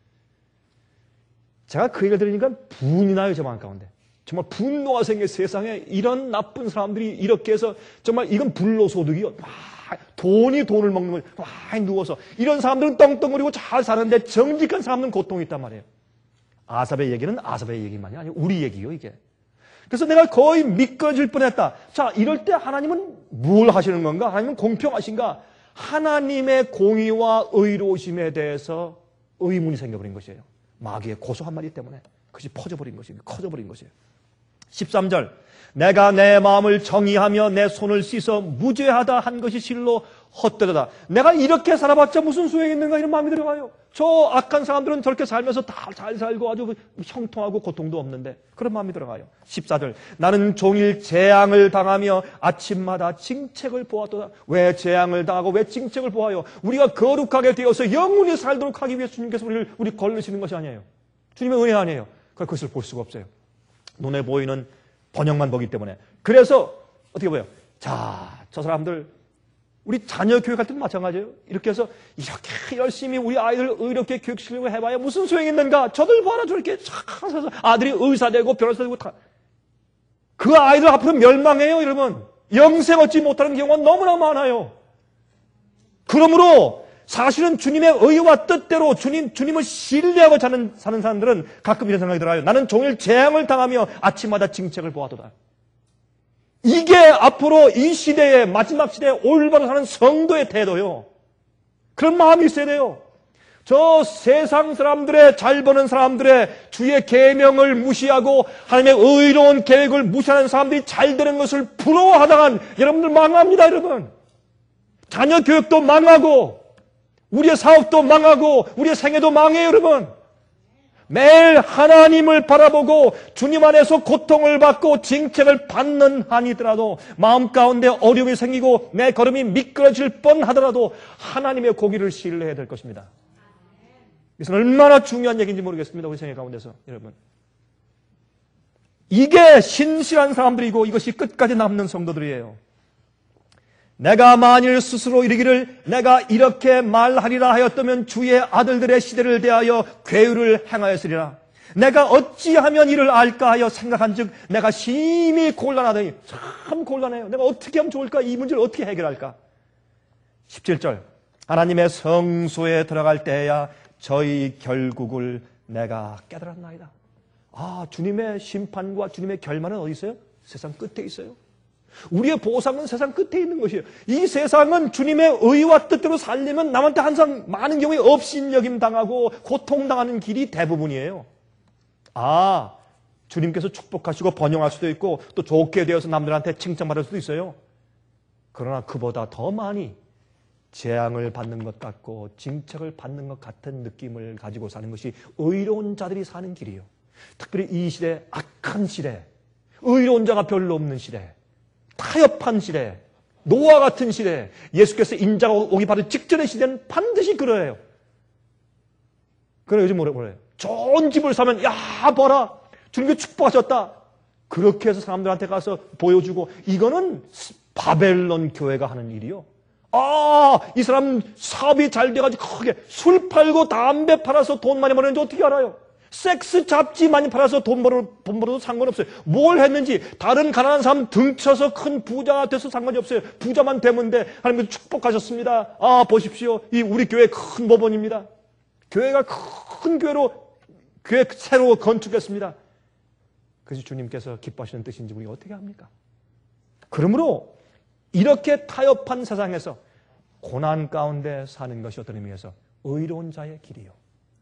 제가 그 얘기를 들으니까 분이 나요. 제 마음 가운데 정말 분노가 생겨. 세상에 이런 나쁜 사람들이 이렇게 해서 정말 이건 불로소득이요. 돈을 먹는 거예요. 많이 누워서 이런 사람들은 떵떵거리고 잘 사는데 정직한 사람들은 고통이 있단 말이에요. 아삽의 얘기는 아삽의 얘기만이 아니고 우리 얘기요 이게. 그래서 내가 거의 미끄러질 뻔했다. 자, 이럴 때 하나님은 뭘 하시는 건가? 하나님은 공평하신가? 하나님의 공의와 의로우심에 대해서 의문이 생겨버린 것이에요. 마귀의 고소 한마디 때문에 그것이 퍼져버린 것이에요. 커져버린 것이에요. 13절 내가 내 마음을 정의하며 내 손을 씻어 무죄하다 한 것이 실로 헛되다. 내가 이렇게 살아봤자 무슨 소용이 있는가 이런 마음이 들어가요. 저 악한 사람들은 저렇게 살면서 다 잘 살고 아주 형통하고 고통도 없는데 그런 마음이 들어가요. 14절 나는 종일 재앙을 당하며 아침마다 징책을 보았도다. 왜 재앙을 당하고 왜 징책을 보아요? 우리가 거룩하게 되어서 영원히 살도록 하기 위해 주님께서 우리 걸르시는 것이 아니에요. 주님의 은혜 아니에요. 그것을 볼 수가 없어요. 눈에 보이는 번영만 보기 때문에. 그래서 어떻게 보여요? 자, 저 사람들 우리 자녀 교육할 때도 마찬가지예요. 이렇게 해서 이렇게 열심히 우리 아이들 의롭게 교육시키려고 해봐야 무슨 소용이 있는가? 저들 봐라 저렇게 착 해서 아들이 의사 되고 변호사 되고 다. 그 아이들 앞으로 멸망해요 여러분. 영생 얻지 못하는 경우가 너무나 많아요. 그러므로 사실은 주님의 의와 뜻대로 주님을 신뢰하고 사는 사람들은 가끔 이런 생각이 들어요. 나는 종일 재앙을 당하며 아침마다 징책을 보아도다. 이게 앞으로 이 시대에 마지막 시대에 올바로 사는 성도의 태도요. 그런 마음이 있어야 돼요. 저 세상 사람들의 잘 버는 사람들의 주의 계명을 무시하고 하나님의 의로운 계획을 무시하는 사람들이 잘 되는 것을 부러워하다간 여러분들 망합니다. 여러분. 자녀 교육도 망하고 우리의 사업도 망하고 우리의 생애도 망해요. 여러분. 매일 하나님을 바라보고 주님 안에서 고통을 받고 징책을 받는 한이더라도 마음 가운데 어려움이 생기고 내 걸음이 미끄러질 뻔하더라도 하나님의 고기를 신뢰해야 될 것입니다. 이것은 얼마나 중요한 얘기인지 모르겠습니다. 우리 생애 가운데서 여러분. 이게 신실한 사람들이고 이것이 끝까지 남는 성도들이에요. 내가 만일 스스로 이르기를 내가 이렇게 말하리라 하였다면 주의 아들들의 시대를 대하여 괴유를 행하였으리라. 내가 어찌하면 이를 알까 하여 생각한즉 내가 심히 곤란하더니 참 곤란해요. 내가 어떻게 하면 좋을까? 이 문제를 어떻게 해결할까? 17절 하나님의 성소에 들어갈 때야 저희 결국을 내가 깨달았나이다. 아, 주님의 심판과 주님의 결말은 어디 있어요? 세상 끝에 있어요. 우리의 보상은 세상 끝에 있는 것이에요. 이 세상은 주님의 의와 뜻대로 살려면 남한테 항상 많은 경우에 업신여김 당하고 고통당하는 길이 대부분이에요. 아, 주님께서 축복하시고 번영할 수도 있고 또 좋게 되어서 남들한테 칭찬받을 수도 있어요. 그러나 그보다 더 많이 재앙을 받는 것 같고 징책을 받는 것 같은 느낌을 가지고 사는 것이 의로운 자들이 사는 길이에요. 특별히 이 시대, 악한 시대, 의로운 자가 별로 없는 시대, 타협한 시대, 노아 같은 시대, 예수께서 인자가 오기 바로 직전의 시대는 반드시 그러해요. 그래 요즘 뭐래요? 좋은 집을 사면 야 봐라 주님께 축복하셨다. 그렇게 해서 사람들한테 가서 보여주고 이거는 바벨론 교회가 하는 일이요. 아, 이 사람 사업이 잘 돼가지고 크게 술 팔고 담배 팔아서 돈 많이 버는지 어떻게 알아요? 섹스 잡지 많이 팔아서 돈 벌어도 상관없어요. 뭘 했는지 다른 가난한 사람 등쳐서 큰 부자가 돼서 상관이 없어요. 부자만 되면 돼. 하나님께서 축복하셨습니다. 아, 보십시오. 이 우리 교회 큰 법원입니다. 교회가 큰 교회로 교회 새로 건축했습니다. 그래서 주님께서 기뻐하시는 뜻인지 우리가 어떻게 합니까? 그러므로 이렇게 타협한 세상에서 고난 가운데 사는 것이 어떤 의미에서 의로운 자의 길이요.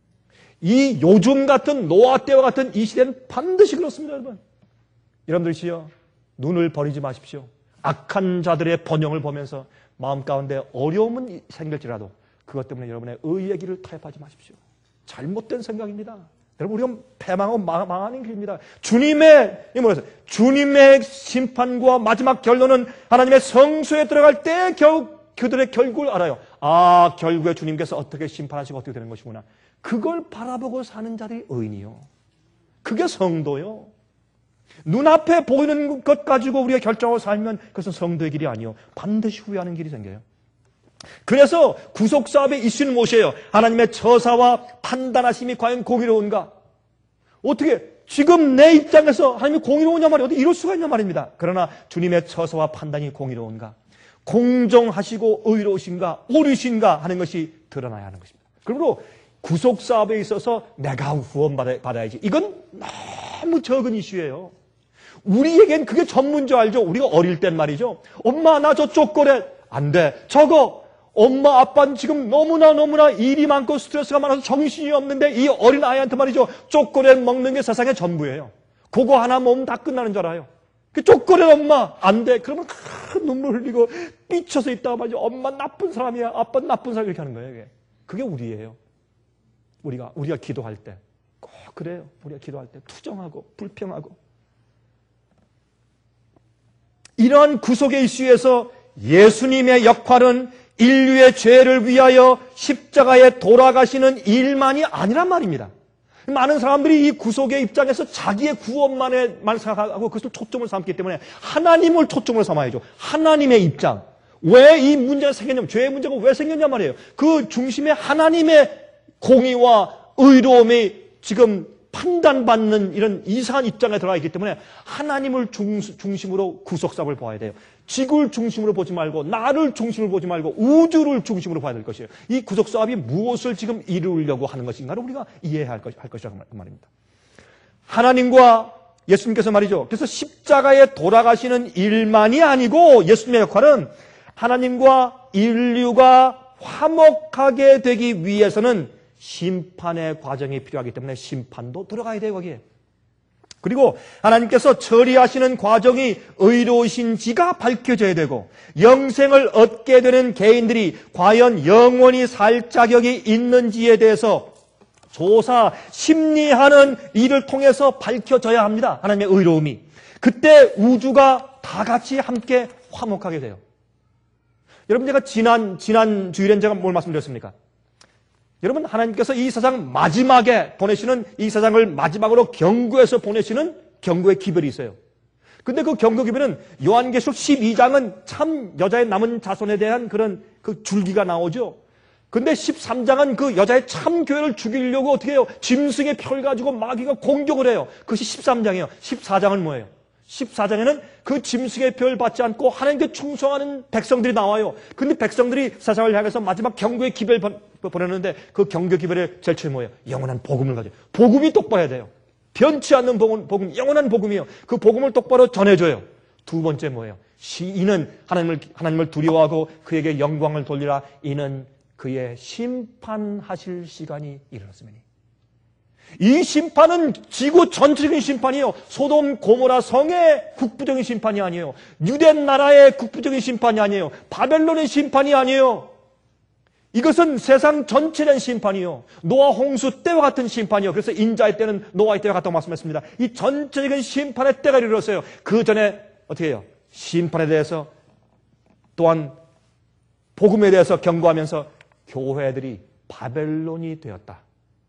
이 요즘 같은 노아 때와 같은 이 시대는 반드시 그렇습니다, 여러분. 여러분들이요, 눈을 버리지 마십시오. 악한 자들의 번영을 보면서 마음 가운데 어려움은 생길지라도 그것 때문에 여러분의 의의 길을 타협하지 마십시오. 잘못된 생각입니다. 여러분, 우리가 패망하고 망하는 길입니다. 주님의 심판과 마지막 결론은 하나님의 성소에 들어갈 때 그들의 결국을 알아요. 아, 결국에 주님께서 어떻게 심판하시고 어떻게 되는 것이구나. 그걸 바라보고 사는 자들이 의인이요. 그게 성도요. 눈앞에 보이는 것 가지고 우리가 결정하고 살면 그것은 성도의 길이 아니요. 반드시 후회하는 길이 생겨요. 그래서 구속사업의 이슈는 무엇이에요? 하나님의 처사와 판단하심이 과연 공의로운가? 어떻게 지금 내 입장에서 하나님이 공의로우냐 말이에요. 어디 이럴 수가 있냐 말입니다. 그러나 주님의 처사와 판단이 공의로운가? 공정하시고 의로우신가? 옳으신가? 하는 것이 드러나야 하는 것입니다. 그러므로 구속사업에 있어서 내가 후원받아야지. 이건 너무 적은 이슈예요. 우리에겐 그게 전문인 줄 알죠? 우리가 어릴 땐 말이죠. 엄마, 나 저 초콜릿. 안 돼. 저거. 엄마, 아빠는 지금 너무나 일이 많고 스트레스가 많아서 정신이 없는데 이 어린 아이한테 말이죠. 초콜릿 먹는 게 세상의 전부예요. 그거 하나 먹으면 다 끝나는 줄 알아요. 그 초콜릿 엄마. 안 돼. 그러면 눈물 흘리고 삐쳐서 있다가 말이죠. 엄마 나쁜 사람이야. 아빠 나쁜 사람 이렇게 하는 거예요. 그게 우리예요. 우리가 기도할 때 꼭 그래요. 우리가 기도할 때 투정하고 불평하고 이러한 구속의 이슈에서 예수님의 역할은 인류의 죄를 위하여 십자가에 돌아가시는 일만이 아니란 말입니다. 많은 사람들이 이 구속의 입장에서 자기의 구원만을 생각하고 그것을 초점을 삼기 때문에 하나님을 초점으로 삼아야죠. 하나님의 입장. 왜 이 문제가 생겼냐면 죄의 문제가 왜 생겼냐 말이에요. 그 중심에 하나님의 공의와 의로움이 지금 판단받는 이런 이상한 입장에 들어가 있기 때문에 하나님을 중심으로 구속사업을 보아야 돼요. 지구를 중심으로 보지 말고 나를 중심으로 보지 말고 우주를 중심으로 봐야 될 것이에요. 이 구속사업이 무엇을 지금 이루려고 하는 것인가를 우리가 이해해야 할 것이라고 말입니다. 하나님과 예수님께서 말이죠. 그래서 십자가에 돌아가시는 일만이 아니고 예수님의 역할은 하나님과 인류가 화목하게 되기 위해서는 심판의 과정이 필요하기 때문에 심판도 들어가야 돼요, 거기에. 그리고 하나님께서 처리하시는 과정이 의로우신지가 밝혀져야 되고 영생을 얻게 되는 개인들이 과연 영원히 살 자격이 있는지에 대해서 조사, 심리하는 일을 통해서 밝혀져야 합니다. 하나님의 의로움이. 그때 우주가 다 같이 함께 화목하게 돼요. 여러분, 제가 지난 주일엔 제가 뭘 말씀드렸습니까? 여러분, 하나님께서 이 세상 마지막에 보내시는, 이 세상을 마지막으로 경고해서 보내시는 경고의 기별이 있어요. 근데 그 경고 기별은 요한계시록 12장은 참 여자의 남은 자손에 대한 그런 그 줄기가 나오죠. 근데 13장은 그 여자의 참 교회를 죽이려고 어떻게 해요? 짐승의 표를 가지고 마귀가 공격을 해요. 그것이 13장이에요. 14장은 뭐예요? 14장에는 그 짐승의 표를 받지 않고 하나님께 충성하는 백성들이 나와요. 근데 백성들이 세상을 향해서 마지막 경고의 기별을 보내는데 그 경고 기별의 제일 처음이 뭐예요? 영원한 복음을 가져요. 복음이 똑바로 해야 돼요. 변치 않는 복음, 영원한 복음이에요. 그 복음을 똑바로 전해줘요. 두 번째 뭐예요? 이는 하나님을 두려워하고 그에게 영광을 돌리라. 이는 그의 심판하실 시간이 이르렀으니. 이 심판은 지구 전체적인 심판이에요. 소돔 고모라 성의 국부적인 심판이 아니에요. 유대 나라의 국부적인 심판이 아니에요. 바벨론의 심판이 아니에요. 이것은 세상 전체에 대한 심판이요. 노아 홍수 때와 같은 심판이요. 그래서 인자의 때는 노아의 때와 같다고 말씀했습니다. 이 전체적인 심판의 때가 이르렀어요. 그 전에 어떻게 해요? 심판에 대해서 또한 복음에 대해서 경고하면서 교회들이 바벨론이 되었다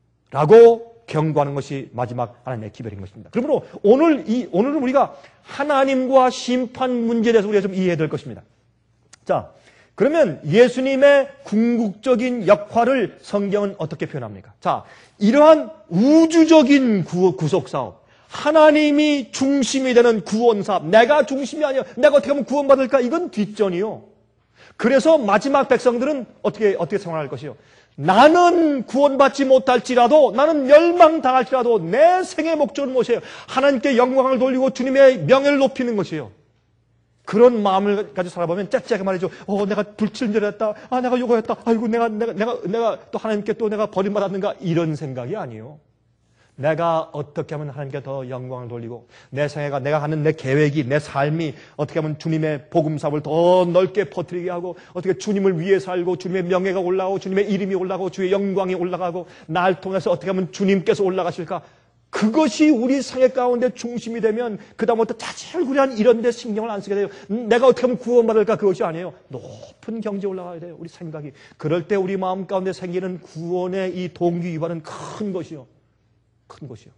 라고 경고하는 것이 마지막 하나님의 기별인 것입니다. 그러므로 오늘은 우리가 하나님과 심판 문제에 대해서 우리가 좀 이해해야 될 것입니다. 자, 그러면 예수님의 궁극적인 역할을 성경은 어떻게 표현합니까? 자, 이러한 우주적인 구속사업, 하나님이 중심이 되는 구원사업, 내가 중심이 아니야, 내가 어떻게 하면 구원받을까? 이건 뒷전이요. 그래서 마지막 백성들은 어떻게 생활할 것이요? 나는 구원받지 못할지라도, 나는 멸망당할지라도 내 생의 목적은 무엇이에요? 하나님께 영광을 돌리고 주님의 명예를 높이는 것이에요. 그런 마음을 가지고 살아보면 째째하게 말이죠. 내가 불친절했다. 내가 요거 했다. 아이고, 내가 또 하나님께 또 내가 버림받았는가? 이런 생각이 아니에요. 내가 어떻게 하면 하나님께 더 영광을 돌리고 내 생애가, 내가 하는 내 계획이, 내 삶이 어떻게 하면 주님의 복음사업을 더 넓게 퍼뜨리게 하고, 어떻게 주님을 위해 살고 주님의 명예가 올라가고 주님의 이름이 올라가고 주의 영광이 올라가고 날 통해서 어떻게 하면 주님께서 올라가실까? 그것이 우리 생애 가운데 중심이 되면 그 다음부터 자질구레한 이런 데 신경을 안 쓰게 돼요. 내가 어떻게 하면 구원받을까? 그것이 아니에요. 높은 경지에 올라가야 돼요. 우리 생각이. 그럴 때 우리 마음 가운데 생기는 구원의 이 동기위반은 큰 것이요. 큰 것이요.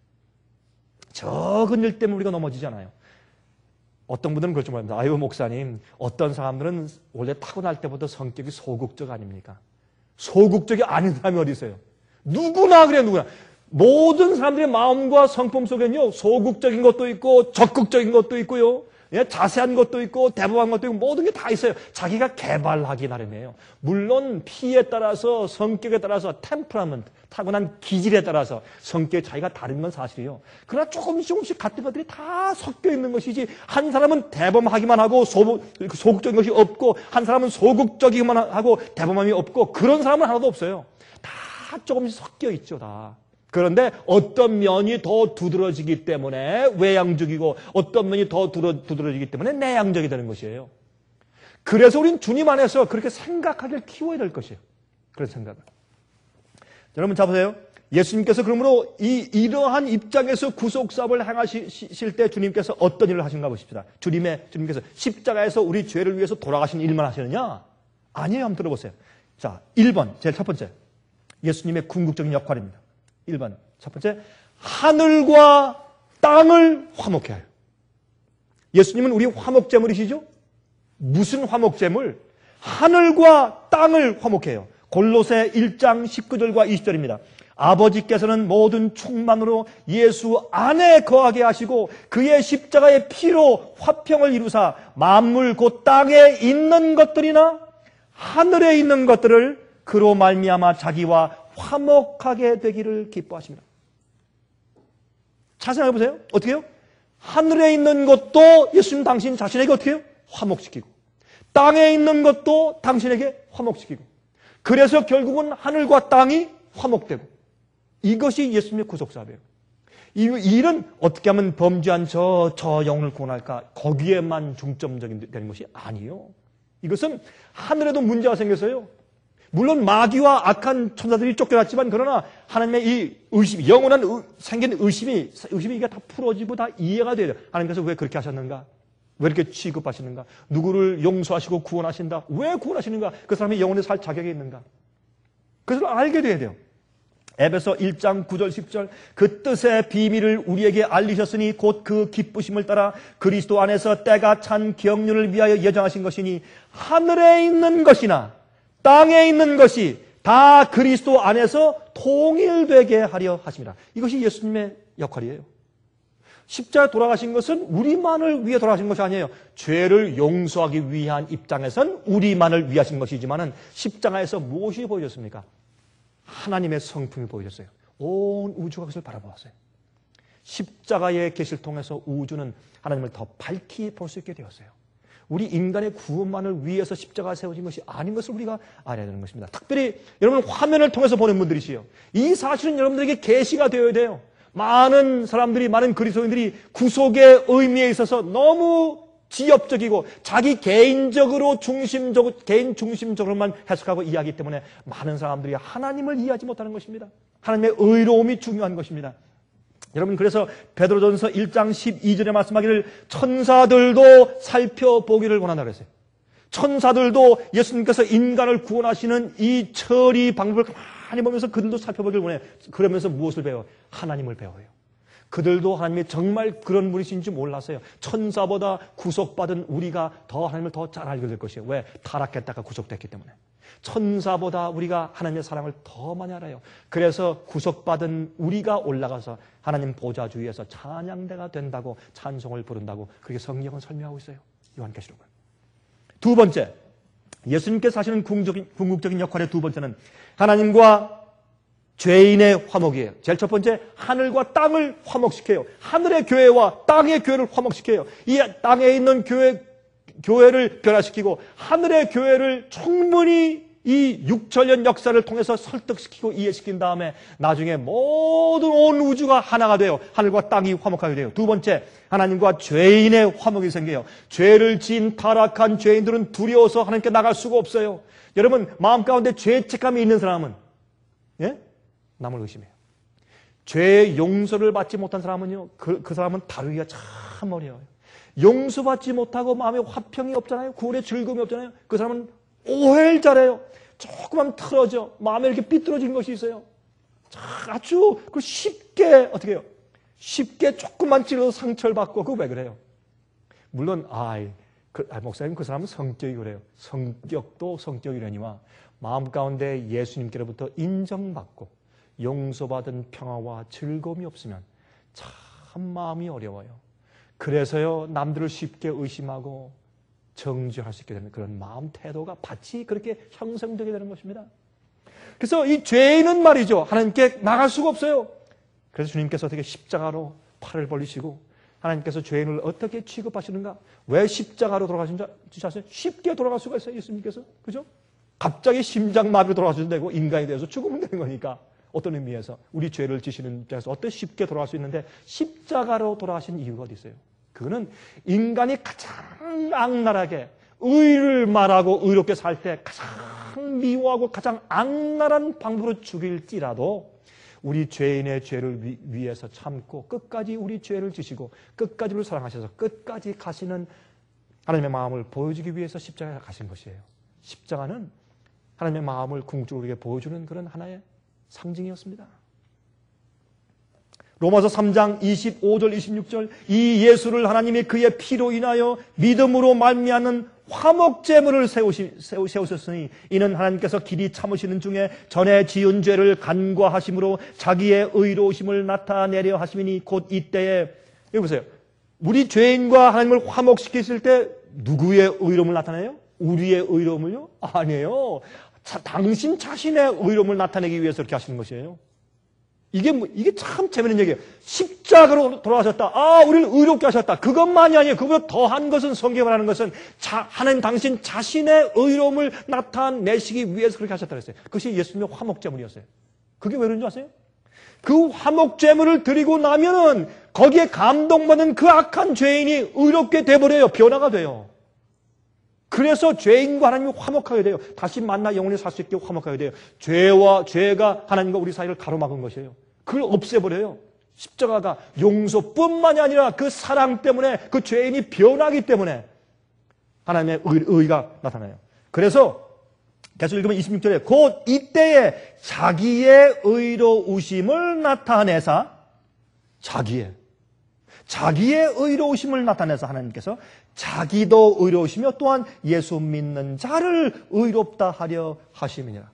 적은 일 때문에 우리가 넘어지잖아요. 어떤 분들은 그럴 줄 모릅니다. 아유, 목사님, 어떤 사람들은 원래 타고날 때부터 성격이 소극적 아닙니까? 소극적이 아닌 사람이 어디 있어요? 누구나 그래요, 누구나. 모든 사람들의 마음과 성품 속에는요, 소극적인 것도 있고 적극적인 것도 있고요, 자세한 것도 있고 대범한 것도 있고 모든 게 다 있어요. 자기가 개발하기 나름이에요. 물론 피에 따라서, 성격에 따라서, 템퍼먼트, 타고난 기질에 따라서 성격이 자기가 다른 건 사실이에요. 그러나 조금씩 같은 것들이 다 섞여 있는 것이지, 한 사람은 대범하기만 하고 소극적인 것이 없고, 한 사람은 소극적이기만 하고 대범함이 없고, 그런 사람은 하나도 없어요. 다 조금씩 섞여 있죠, 다. 그런데 어떤 면이 더 두드러지기 때문에 외향적이고, 어떤 면이 더 두드러지기 때문에 내향적이 되는 것이에요. 그래서 우리는 주님 안에서 그렇게 생각하기를 키워야 될 것이에요. 그런 생각을. 여러분 잡으세요. 예수님께서 그러므로 이러한 입장에서 구속사업을 행하실 때 주님께서 어떤 일을 하신가 보십시다. 주님께서 십자가에서 우리 죄를 위해서 돌아가신 일만 하시느냐? 아니에요. 한번 들어보세요. 자, 1번, 제일 첫 번째. 예수님의 궁극적인 역할입니다. 1번, 첫 번째, 하늘과 땅을 화목해 하여. 예수님은 우리 화목제물이시죠? 무슨 화목제물? 하늘과 땅을 화목해 해요. 골로새 1장 19절과 20절입니다. 아버지께서는 모든 충만으로 예수 안에 거하게 하시고 그의 십자가의 피로 화평을 이루사 만물 곧 땅에 있는 것들이나 하늘에 있는 것들을 그로 말미암아 자기와 화목하게 되기를 기뻐하십니다. 잘 생각해 보세요. 어떻게 해요? 하늘에 있는 것도 예수님 당신 자신에게 어떻게 해요? 화목시키고, 땅에 있는 것도 당신에게 화목시키고, 그래서 결국은 하늘과 땅이 화목되고, 이것이 예수님의 구속사업이에요. 이 일은 어떻게 하면 범죄한 저 영혼을 구원할까? 거기에만 중점적인 되는 것이 아니에요. 이것은 하늘에도 문제가 생겼어요. 물론 마귀와 악한 천사들이 쫓겨났지만 그러나 하나님의 이 의심, 영원한 생긴 의심이 이게 다 풀어지고 다 이해가 돼요. 하나님께서 왜 그렇게 하셨는가? 왜 이렇게 취급하시는가? 누구를 용서하시고 구원하신다? 왜 구원하시는가? 그 사람이 영원히 살 자격이 있는가? 그것을 알게 돼야 돼요. 에베소 1장 9절 10절 그 뜻의 비밀을 우리에게 알리셨으니 곧 그 기쁘심을 따라 그리스도 안에서 때가 찬 기업률을 위하여 예정하신 것이니 하늘에 있는 것이나 땅에 있는 것이 다 그리스도 안에서 통일되게 하려 하십니다. 이것이 예수님의 역할이에요. 십자가에 돌아가신 것은 우리만을 위해 돌아가신 것이 아니에요. 죄를 용서하기 위한 입장에선 우리만을 위하신 것이지만은 십자가에서 무엇이 보여졌습니까? 하나님의 성품이 보여졌어요. 온 우주가 그것을 바라보았어요. 십자가의 계시를 통해서 우주는 하나님을 더 밝히 볼 수 있게 되었어요. 우리 인간의 구원만을 위해서 십자가가 세워진 것이 아닌 것을 우리가 알아야 되는 것입니다. 특별히 여러분 화면을 통해서 보는 분들이시요. 이 사실은 여러분들에게 계시가 되어야 돼요. 많은 사람들이, 많은 그리스도인들이 구속의 의미에 있어서 너무 지엽적이고 자기 개인 중심적으로만 해석하고 이해하기 때문에 많은 사람들이 하나님을 이해하지 못하는 것입니다. 하나님의 의로움이 중요한 것입니다. 여러분, 그래서 베드로전서 1장 12절에 말씀하기를 천사들도 살펴보기를 원한다고 그랬어요. 천사들도 예수님께서 인간을 구원하시는 이 처리 방법을 가만히 보면서 그들도 살펴보기를 원해요. 그러면서 무엇을 배워요? 하나님을 배워요. 그들도 하나님이 정말 그런 분이신지 몰랐어요. 천사보다 구속받은 우리가 더 하나님을 더 잘 알게 될 것이에요. 왜? 타락했다가 구속됐기 때문에. 천사보다 우리가 하나님의 사랑을 더 많이 알아요. 그래서 구속받은 우리가 올라가서 하나님 보좌 주위에서 찬양대가 된다고 찬송을 부른다고 그렇게 성경은 설명하고 있어요. 요한계시록은. 두 번째, 예수님께서 하시는 궁극적인 역할의 두 번째는 하나님과 죄인의 화목이에요. 제일 첫 번째, 하늘과 땅을 화목시켜요. 하늘의 교회와 땅의 교회를 화목시켜요. 이 땅에 있는 교회를 변화시키고 하늘의 교회를 충분히 이 6천년 역사를 통해서 설득시키고 이해시킨 다음에 나중에 모든 온 우주가 하나가 돼요. 하늘과 땅이 화목하게 돼요. 두 번째, 하나님과 죄인의 화목이 생겨요. 죄를 지은 타락한 죄인들은 두려워서 하나님께 나갈 수가 없어요. 여러분, 마음 가운데 죄책감이 있는 사람은 남을 의심해요. 죄의 용서를 받지 못한 사람은요, 그 사람은 다루기가 참 어려워요. 용서받지 못하고 마음에 화평이 없잖아요. 구원의 즐거움이 없잖아요. 그 사람은 오해를 잘해요. 조금만 틀어져. 마음에 이렇게 삐뚤어진 것이 있어요. 아주 쉽게, 어떻게 해요? 쉽게 조금만 찔러서 상처를 받고, 그거 왜 그래요? 물론, 목사님, 그 사람은 성격이 그래요. 성격도 성격이라니와 마음 가운데 예수님께로부터 인정받고 용서받은 평화와 즐거움이 없으면 참 마음이 어려워요. 그래서요, 남들을 쉽게 의심하고 정죄할 수 있게 되는 그런 마음 태도가 같이 그렇게 형성되게 되는 것입니다. 그래서 이 죄인은 말이죠, 하나님께 나갈 수가 없어요. 그래서 주님께서 어떻게 십자가로 팔을 벌리시고 하나님께서 죄인을 어떻게 취급하시는가? 왜 십자가로 돌아가신지 아세요? 쉽게 돌아갈 수가 있어요, 예수님께서. 그죠? 갑자기 심장마비로 돌아가셔도 되고 인간이 되어서 죽으면 되는 거니까. 어떤 의미에서 우리 죄를 지시는 입장에서 어떻게 쉽게 돌아갈 수 있는데 십자가로 돌아가신 이유가 어디 있어요? 그거는 인간이 가장 악랄하게 의를 말하고 의롭게 살 때 가장 미워하고 가장 악랄한 방법으로 죽일지라도 우리 죄인의 죄를 위해서 참고 끝까지 우리 죄를 지시고 끝까지 우리를 사랑하셔서 끝까지 가시는 하나님의 마음을 보여주기 위해서 십자가에 가신 것이에요. 십자가는 하나님의 마음을 궁극적으로 보여주는 그런 하나의 상징이었습니다. 로마서 3장 25절 26절 이 예수를 하나님이 그의 피로 인하여 믿음으로 말미암는 화목제물을 세우셨으니 이는 하나님께서 길이 참으시는 중에 전에 지은 죄를 간과하심으로 자기의 의로우심을 나타내려 하심이니 곧 이때에 여기 보세요. 우리 죄인과 하나님을 화목시키실 때 누구의 의로움을 나타내요? 우리의 의로움을요? 아니에요. 당신 자신의 의로움을 나타내기 위해서 이렇게 하시는 것이에요. 이게 참 재밌는 얘기예요. 십자가로 돌아가셨다. 우리를 의롭게 하셨다. 그것만이 아니에요. 그보다 더한 것은 성경에 말하는 것은 하나님 당신 자신의 의로움을 나타내시기 위해서 그렇게 하셨다고 했어요. 그것이 예수님의 화목제물이었어요. 그게 왜 그런지 아세요? 그 화목제물을 드리고 나면은 거기에 감동받는 그 악한 죄인이 의롭게 돼버려요. 변화가 돼요. 그래서 죄인과 하나님이 화목하게 돼요. 다시 만나 영원히 살 수 있게 화목하게 돼요. 죄가 하나님과 우리 사이를 가로막은 것이에요. 그걸 없애버려요. 십자가가 용서뿐만이 아니라 그 사랑 때문에 그 죄인이 변하기 때문에 하나님의 의가 나타나요. 그래서 계속 읽으면 26절에 곧 이때에 자기의 의로우심을 나타내사 자기의 의로우심을 나타내서 하나님께서 자기도 의로우시며 또한 예수 믿는 자를 의롭다 하려 하심이니라.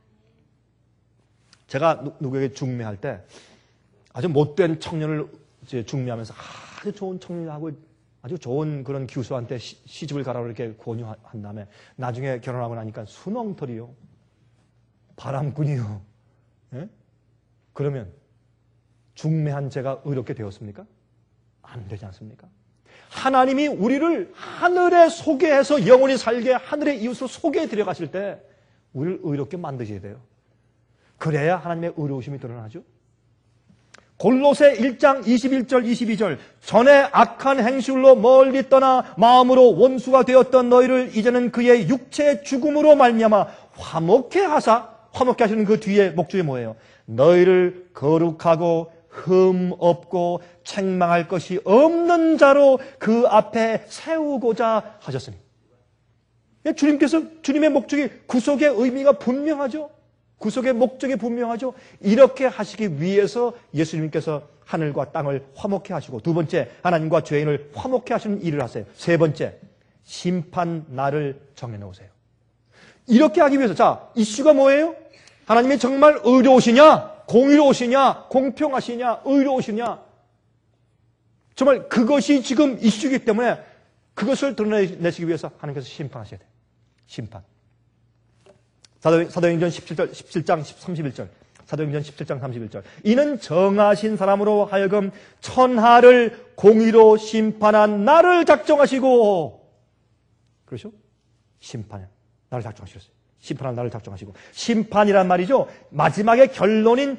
제가 누구에게 중매할 때 아주 못된 청년을 이제 중매하면서 아주 좋은 청년하고 아주 좋은 그런 교수한테 시집을 가라고 이렇게 권유한 다음에 나중에 결혼하고 나니까 순엉터리요, 바람꾼이요. 예? 그러면 중매한 제가 의롭게 되었습니까? 안 되지 않습니까? 하나님이 우리를 하늘에 소개해서 영원히 살게 하늘의 이웃으로 소개해 들여가실 때 우리를 의롭게 만드셔야 돼요. 그래야 하나님의 의로우심이 드러나죠. 골로새 1장 21절 22절 전에 악한 행실로 멀리 떠나 마음으로 원수가 되었던 너희를 이제는 그의 육체의 죽음으로 말미암아 화목해 하시는 그 뒤에 목적이 뭐예요? 너희를 거룩하고 흠 없고 책망할 것이 없는 자로 그 앞에 세우고자 하셨으니. 주님의 목적이, 구속의 의미가 분명하죠. 구속의 목적이 분명하죠. 이렇게 하시기 위해서 예수님께서 하늘과 땅을 화목해 하시고, 두 번째, 하나님과 죄인을 화목해 하시는 일을 하세요. 세 번째, 심판 날을 정해놓으세요. 이렇게 하기 위해서, 자, 이슈가 뭐예요? 하나님이 정말 의로우시냐? 공의로우시냐? 공평하시냐? 의로우시냐? 정말 그것이 지금 이슈이기 때문에 그것을 드러내시기 위해서 하나님께서 심판하셔야 돼요. 심판. 사도행전 17장 31절. 사도행전 17장 31절. 이는 정하신 사람으로 하여금 천하를 공의로 심판한 나를 작정하시고, 그렇죠? 심판한 나를 작정하셨어요. 심판한 나를 작정하시고. 심판이란 말이죠. 마지막에 결론인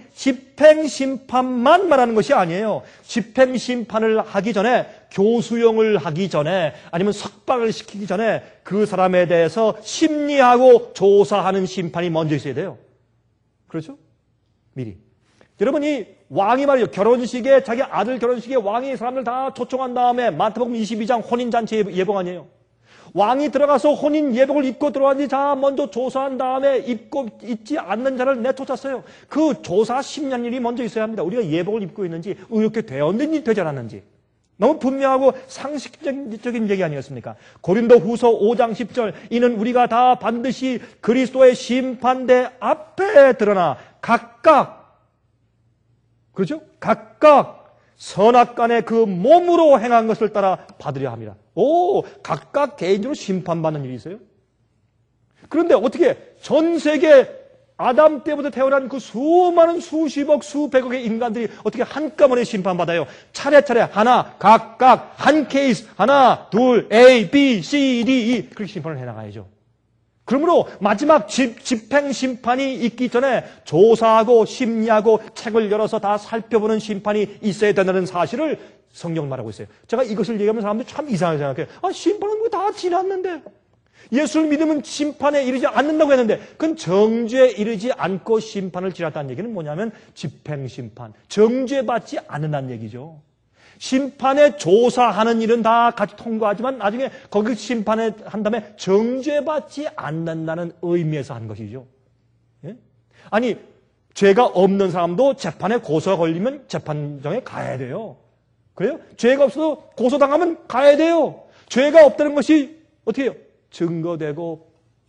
집행심판만 말하는 것이 아니에요. 집행심판을 하기 전에, 교수형을 하기 전에, 아니면 석방을 시키기 전에 그 사람에 대해서 심리하고 조사하는 심판이 먼저 있어야 돼요. 그렇죠? 미리. 여러분, 이 왕이 말이죠. 결혼식에, 자기 아들 결혼식에 왕이 사람들 다 초청한 다음에 마태복음 22장 혼인잔치 예봉 아니에요. 왕이 들어가서 혼인 예복을 입고 들어왔는지 자 먼저 조사한 다음에 입지 않는 자를 내쫓았어요. 그 조사 심리한 일이 먼저 있어야 합니다. 우리가 예복을 입고 있는지, 의롭게 되었는지 되지 않았는지. 너무 분명하고 상식적인 얘기 아니었습니까? 고린도 후서 5장 10절 이는 우리가 다 반드시 그리스도의 심판대 앞에 드러나 각각, 그렇죠? 각각 선악간의 그 몸으로 행한 것을 따라 받으려 합니다. 각각 개인적으로 심판받는 일이 있어요? 그런데 어떻게 전 세계 아담 때부터 태어난 그 수많은 수십억, 수백억의 인간들이 어떻게 한꺼번에 심판받아요? 차례차례 하나, 각각 한 케이스, 하나, 둘, A, B, C, D, E 그렇게 심판을 해나가야죠. 그러므로 마지막 집행심판이 있기 전에 조사하고 심리하고 책을 열어서 다 살펴보는 심판이 있어야 된다는 사실을 성경 말하고 있어요. 제가 이것을 얘기하면 사람들이 참 이상하게 생각해요. 심판은 다 지났는데. 예수를 믿으면 심판에 이르지 않는다고 했는데 그건 정죄에 이르지 않고 심판을 지났다는 얘기는 뭐냐면 집행심판, 정죄받지 않는다는 얘기죠. 심판에 조사하는 일은 다 같이 통과하지만 나중에 거기 심판에 한 다음에 정죄받지 않는다는 의미에서 한 것이죠. 예? 아니, 죄가 없는 사람도 재판에 고소가 걸리면 재판정에 가야 돼요. 그래요? 죄가 없어도 고소당하면 가야 돼요. 죄가 없다는 것이 어떻게 해요? 증거되고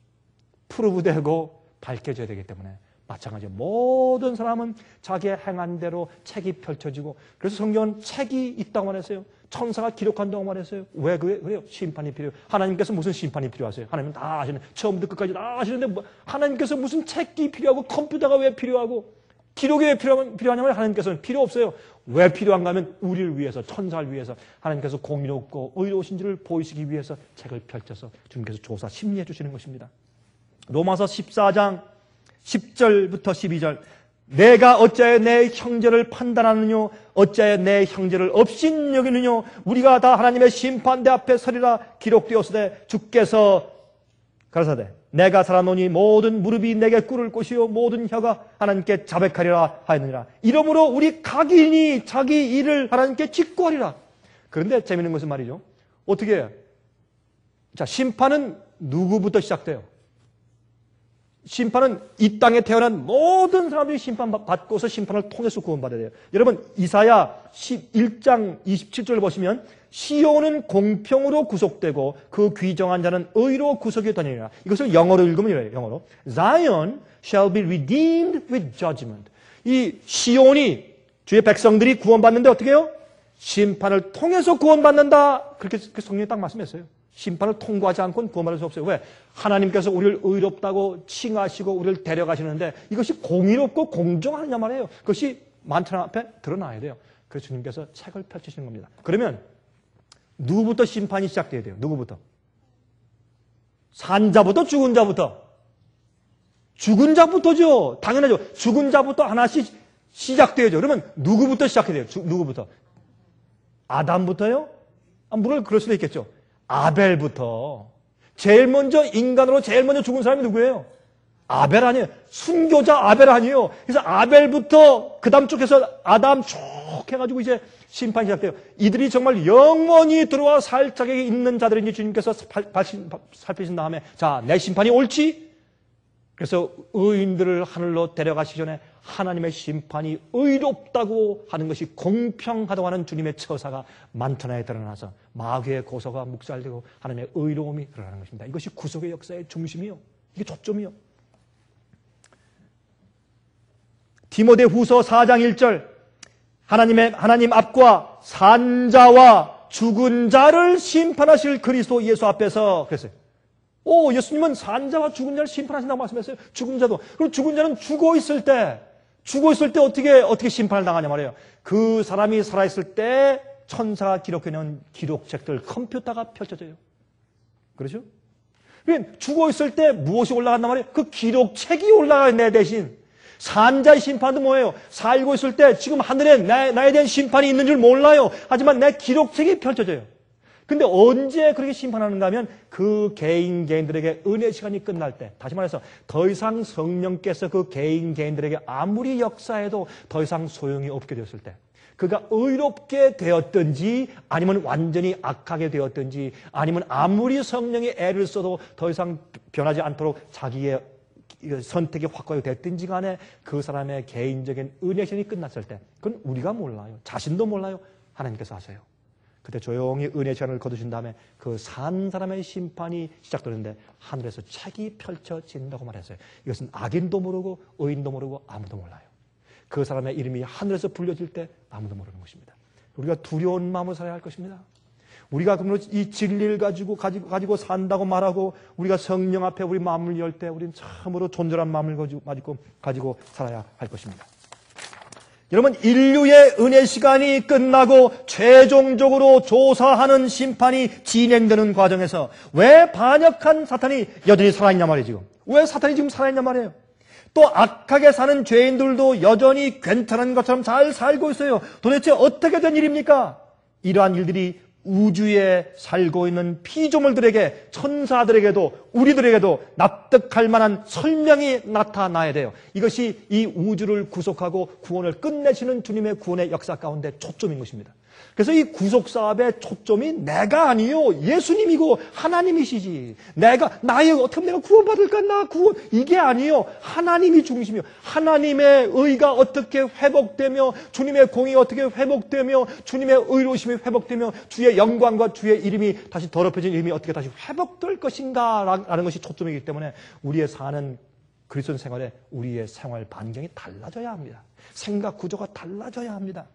프루브되고 밝혀져야 되기 때문에 마찬가지로 모든 사람은 자기의 행한 대로 책이 펼쳐지고, 그래서 성경은 책이 있다고 말했어요. 천사가 기록한다고 말했어요. 왜 그래요? 심판이 필요해요. 하나님께서 무슨 심판이 필요하세요? 하나님은 다 아시는, 처음부터 끝까지 다 아시는데 하나님께서 무슨 책이 필요하고 컴퓨터가 왜 필요하고 기록이 왜 필요하냐면 하나님께서는 필요 없어요. 왜 필요한가 하면 우리를 위해서, 천사를 위해서 하나님께서 공의롭고 의로우신지를 보이시기 위해서 책을 펼쳐서 주님께서 조사 심리해 주시는 것입니다. 로마서 14장 10절부터 12절 내가 어찌하여 내 형제를 판단하느뇨 어찌하여 내 형제를 업신 여기느뇨 우리가 다 하나님의 심판대 앞에 서리라 기록되었으되 주께서 가라사대 내가 살아노니 모든 무릎이 내게 꿇을 것이요 모든 혀가 하나님께 자백하리라 하였느니라. 이러므로 우리 각인이 자기 일을 하나님께 직구하리라. 그런데 재밌는 것은 말이죠. 어떻게 해요? 자, 심판은 누구부터 시작돼요? 심판은 이 땅에 태어난 모든 사람들이 심판받고서 심판을 통해서 구원받아야 돼요. 여러분 이사야 1장 27절을 보시면 시온은 공평으로 구속되고 그 귀정한 자는 의로 구속이 되느니라. 이것을 영어로 읽으면 이래요. 영어로 Zion shall be redeemed with judgment. 이 시온이 주의 백성들이 구원받는데 어떻게 해요? 심판을 통해서 구원받는다. 그렇게 성경이 딱 말씀했어요. 심판을 통과하지 않고는 구원받을 수 없어요. 왜? 하나님께서 우리를 의롭다고 칭하시고 우리를 데려가시는데 이것이 공의롭고 공정하느냐 말이에요. 그것이 만찬 앞에 드러나야 돼요. 그래서 주님께서 책을 펼치시는 겁니다. 그러면 누구부터 심판이 시작돼야 돼요? 누구부터? 산 자부터 죽은 자부터? 죽은 자부터죠. 당연하죠. 죽은 자부터 하나씩 시작돼야죠. 그러면 누구부터 시작해야 돼요? 누구부터? 아담부터요? 물론 그럴 수도 있겠죠. 아벨부터. 제일 먼저 인간으로 제일 먼저 죽은 사람이 누구예요? 아벨 아니에요. 순교자 아벨 아니에요. 그래서 아벨부터 그 다음 쪽에서 아담 쭉 해가지고 이제 심판이 시작돼요. 이들이 정말 영원히 들어와 살 자격이 있는 자들인지 주님께서 살피신 다음에 자, 내 심판이 옳지? 그래서 의인들을 하늘로 데려가시기 전에 하나님의 심판이 의롭다고 하는 것이 공평하다고 하는 주님의 처사가 만천하에 드러나서 마귀의 고소가 묵살되고 하나님의 의로움이 드러나는 것입니다. 이것이 구속의 역사의 중심이요. 이게 초점이요. 디모데후서 4장 1절 하나님 앞과 산자와 죽은 자를 심판하실 그리스도 예수 앞에서 그랬어요. 예수님은 산자와 죽은 자를 심판하신다고 말씀했어요. 죽은 자도. 그리고 죽은 자는 죽어 있을 때 어떻게 심판을 당하냐 말이에요. 그 사람이 살아있을 때 천사가 기록해놓은 기록책들 컴퓨터가 펼쳐져요. 그렇죠? 그러니까 죽어 있을 때 무엇이 올라간단 말이에요? 그 기록책이 올라가요. 내 대신. 산자의 심판도 뭐예요? 살고 있을 때 지금 하늘에 나에 대한 심판이 있는 줄 몰라요. 하지만 내 기록책이 펼쳐져요. 근데 언제 그렇게 심판하는가 하면 그 개인들에게 은혜 시간이 끝날 때, 다시 말해서 더 이상 성령께서 그 개인들에게 아무리 역사해도 더 이상 소용이 없게 되었을 때, 그가 의롭게 되었든지 아니면 완전히 악하게 되었든지 아니면 아무리 성령이 애를 써도 더 이상 변하지 않도록 자기의 선택이 확고하게 됐든지 간에 그 사람의 개인적인 은혜 시간이 끝났을 때, 그건 우리가 몰라요. 자신도 몰라요. 하나님께서 아세요. 그때 조용히 은혜 시간을 거두신 다음에 그 산 사람의 심판이 시작되는데 하늘에서 책이 펼쳐진다고 말했어요. 이것은 악인도 모르고 의인도 모르고 아무도 몰라요. 그 사람의 이름이 하늘에서 불려질 때 아무도 모르는 것입니다. 우리가 두려운 마음으로 살아야 할 것입니다. 우리가 그러므로 이 진리를 가지고 산다고 말하고 우리가 성령 앞에 우리 마음을 열 때 우리는 참으로 존재한 마음을 가지고 살아야 할 것입니다. 여러분, 인류의 은혜 시간이 끝나고 최종적으로 조사하는 심판이 진행되는 과정에서 왜 반역한 사탄이 여전히 살아있냐 말이에요. 지금 왜 사탄이 지금 살아있냐 말이에요. 또 악하게 사는 죄인들도 여전히 괜찮은 것처럼 잘 살고 있어요. 도대체 어떻게 된 일입니까? 이러한 일들이 우주에 살고 있는 피조물들에게, 천사들에게도 우리들에게도 납득할 만한 설명이 나타나야 돼요. 이것이 이 우주를 구속하고 구원을 끝내시는 주님의 구원의 역사 가운데 초점인 것입니다. 그래서 이 구속사업의 초점이 내가 아니요, 예수님이고 하나님이시지. 어떻게 하면 내가 구원받을까? 이게 아니요, 하나님이 중심이요. 하나님의 의가 어떻게 회복되며, 주님의 공의가 어떻게 회복되며, 주님의 의로우심이 회복되며, 주의 영광과 주의 이름이 다시 더럽혀진 이름이 어떻게 다시 회복될 것인가 라는 것이 초점이기 때문에 우리의 사는 그리스도 생활에 우리의 생활 반경이 달라져야 합니다. 생각 구조가 달라져야 합니다.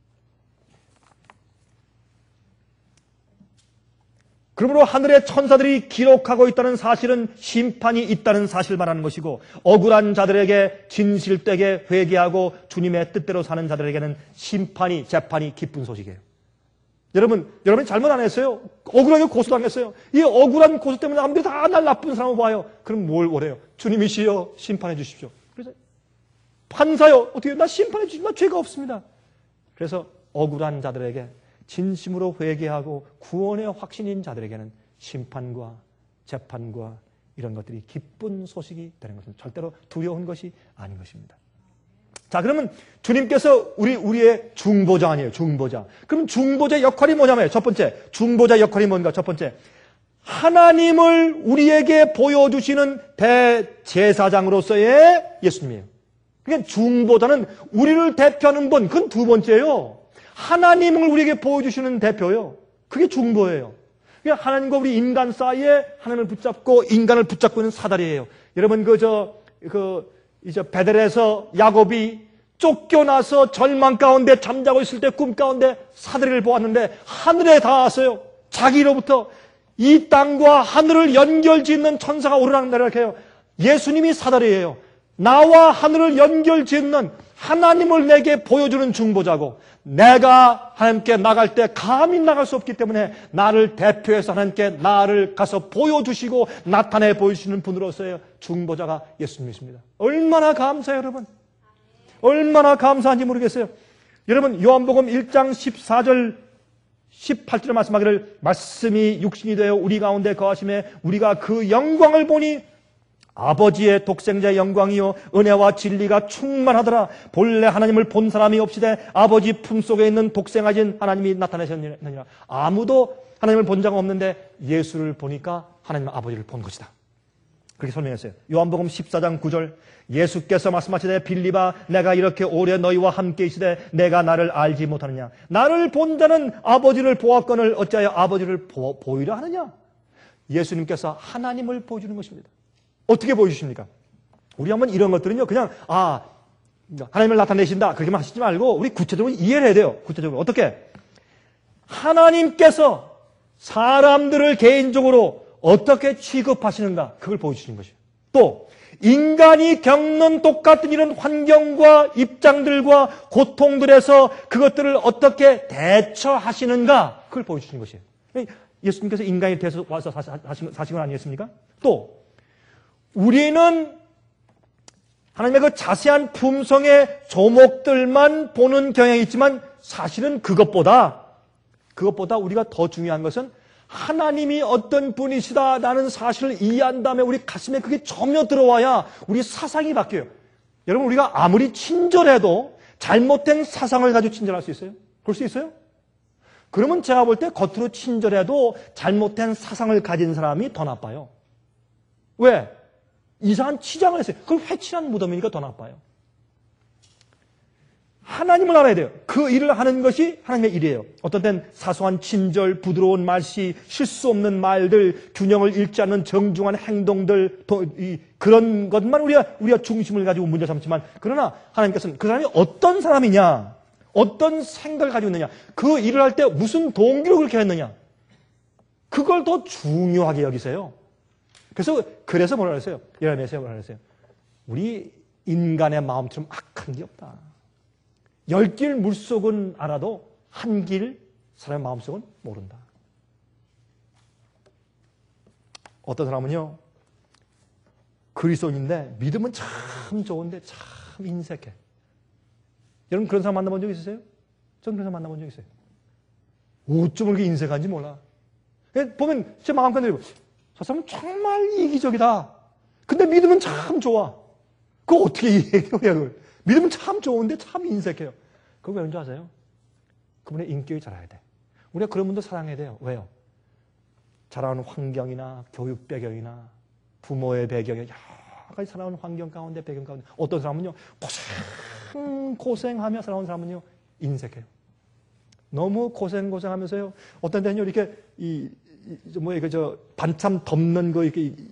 그러므로 하늘의 천사들이 기록하고 있다는 사실은 심판이 있다는 사실을 말하는 것이고, 억울한 자들에게 진실되게 회개하고 주님의 뜻대로 사는 자들에게는 재판이 기쁜 소식이에요. 여러분 잘못 안 했어요. 억울하게 고소당했어요. 이 억울한 고소 때문에 남들이 다 날 나쁜 사람으로 봐요. 그럼 뭘 원해요? 주님이시여 심판해 주십시오. 그래서 판사요, 어떻게 나 심판해 주십시오. 나 죄가 없습니다. 그래서 억울한 자들에게 진심으로 회개하고 구원의 확신인 자들에게는 심판과 재판과 이런 것들이 기쁜 소식이 되는 것입니다. 절대로 두려운 것이 아닌 것입니다. 자, 그러면 주님께서 우리의 중보자 아니에요. 중보자. 그럼 중보자의 역할이 뭐냐면 첫 번째, 중보자의 역할이 뭔가? 첫 번째, 하나님을 우리에게 보여주시는 대제사장으로서의 예수님이에요. 그러니까 중보자는 우리를 대표하는 분, 그건 두 번째예요. 하나님을 우리에게 보여주시는 대표예요. 그게 중보예요. 그러니까 하나님과 우리 인간 사이에 하나님을 붙잡고 인간을 붙잡고 있는 사다리예요. 여러분 이제 베델에서 야곱이 쫓겨나서 절망 가운데 잠자고 있을 때 꿈 가운데 사다리를 보았는데 하늘에 닿았어요. 자기로부터 이 땅과 하늘을 연결짓는 천사가 오르락내리락 해요. 예수님이 사다리예요. 나와 하늘을 연결짓는 하나님을 내게 보여주는 중보자고, 내가 하나님께 나갈 때 감히 나갈 수 없기 때문에 나를 대표해서 하나님께 나를 가서 보여주시고 나타내 보여주시는 분으로서의 중보자가 예수님이십니다. 얼마나 감사해요, 여러분. 얼마나 감사한지 모르겠어요. 여러분, 요한복음 1장 14절 18절에 말씀하기를 말씀이 육신이 되어 우리 가운데 거하심에 우리가 그 영광을 보니 아버지의 독생자의 영광이요 은혜와 진리가 충만하더라. 본래 하나님을 본 사람이 없이되 아버지 품속에 있는 독생하신 하나님이 나타나셨느니라. 아무도 하나님을 본 자가 없는데 예수를 보니까 하나님 아버지를 본 것이다. 그렇게 설명했어요. 요한복음 14장 9절, 예수께서 말씀하시되 빌립아, 내가 이렇게 오래 너희와 함께 있으되 내가 나를 알지 못하느냐. 나를 본 자는 아버지를 보았거늘 어찌하여 아버지를 보이려 하느냐. 예수님께서 하나님을 보여주는 것입니다. 어떻게 보여주십니까? 우리 한번 이런 것들은요, 그냥 하나님을 나타내신다 그렇게만 하시지 말고 우리 구체적으로 이해를 해야 돼요. 구체적으로 어떻게? 하나님께서 사람들을 개인적으로 어떻게 취급하시는가, 그걸 보여주시는 것이에요. 또 인간이 겪는 똑같은 이런 환경과 입장들과 고통들에서 그것들을 어떻게 대처하시는가, 그걸 보여주시는 것이에요. 예수님께서 인간이 돼서 와서 사신 건 아니었습니까? 또 우리는 하나님의 그 자세한 품성의 조목들만 보는 경향이 있지만 사실은 그것보다 우리가 더 중요한 것은 하나님이 어떤 분이시다라는 사실을 이해한 다음에 우리 가슴에 그게 점여 들어와야 우리 사상이 바뀌어요. 여러분, 우리가 아무리 친절해도 잘못된 사상을 가지고 친절할 수 있어요? 그럴 수 있어요? 그러면 제가 볼 때 겉으로 친절해도 잘못된 사상을 가진 사람이 더 나빠요. 왜? 이상한 치장을 했어요. 그걸 회칠한 무덤이니까 더 나빠요. 하나님을 알아야 돼요. 그 일을 하는 것이 하나님의 일이에요. 어떤 때는 사소한 친절, 부드러운 말씨, 실수 없는 말들, 균형을 잃지 않는 정중한 행동들, 그런 것만 우리가 중심을 가지고 문제 삼지만, 그러나 하나님께서는 그 사람이 어떤 사람이냐, 어떤 생각을 가지고 있느냐, 그 일을 할 때 무슨 동기로 그렇게 했느냐, 그걸 더 중요하게 여기세요. 그래서 뭐라 그랬어요? 예레미야에서 뭐라 그랬어요? 우리 인간의 마음처럼 악한 게 없다. 10길 물속은 알아도 한 길 사람의 마음속은 모른다. 어떤 사람은요, 그리스도인인데 믿음은 참 좋은데 참 인색해. 여러분 그런 사람 만나본 적 있으세요? 전 그런 사람 만나본 적 있어요. 어쩜 그렇게 인색한지 몰라. 보면 제 마음 건드리고, 저 사람은 정말 이기적이다. 근데 믿음은 참 좋아. 그거 어떻게 이해해요, 그걸? 믿음은 참 좋은데 참 인색해요. 그거 왜 그런지 아세요? 그분의 인격이 자라야 돼. 우리가 그런 분도 사랑해야 돼요. 왜요? 자라는 환경이나 교육 배경이나 부모의 배경이 여러 가지 살아오는 환경 가운데, 배경 가운데, 어떤 사람은요, 고생하며 살아온 사람은요, 인색해요. 너무 고생하면서요, 어떤 데는요, 이렇게, 반참 덮는 거,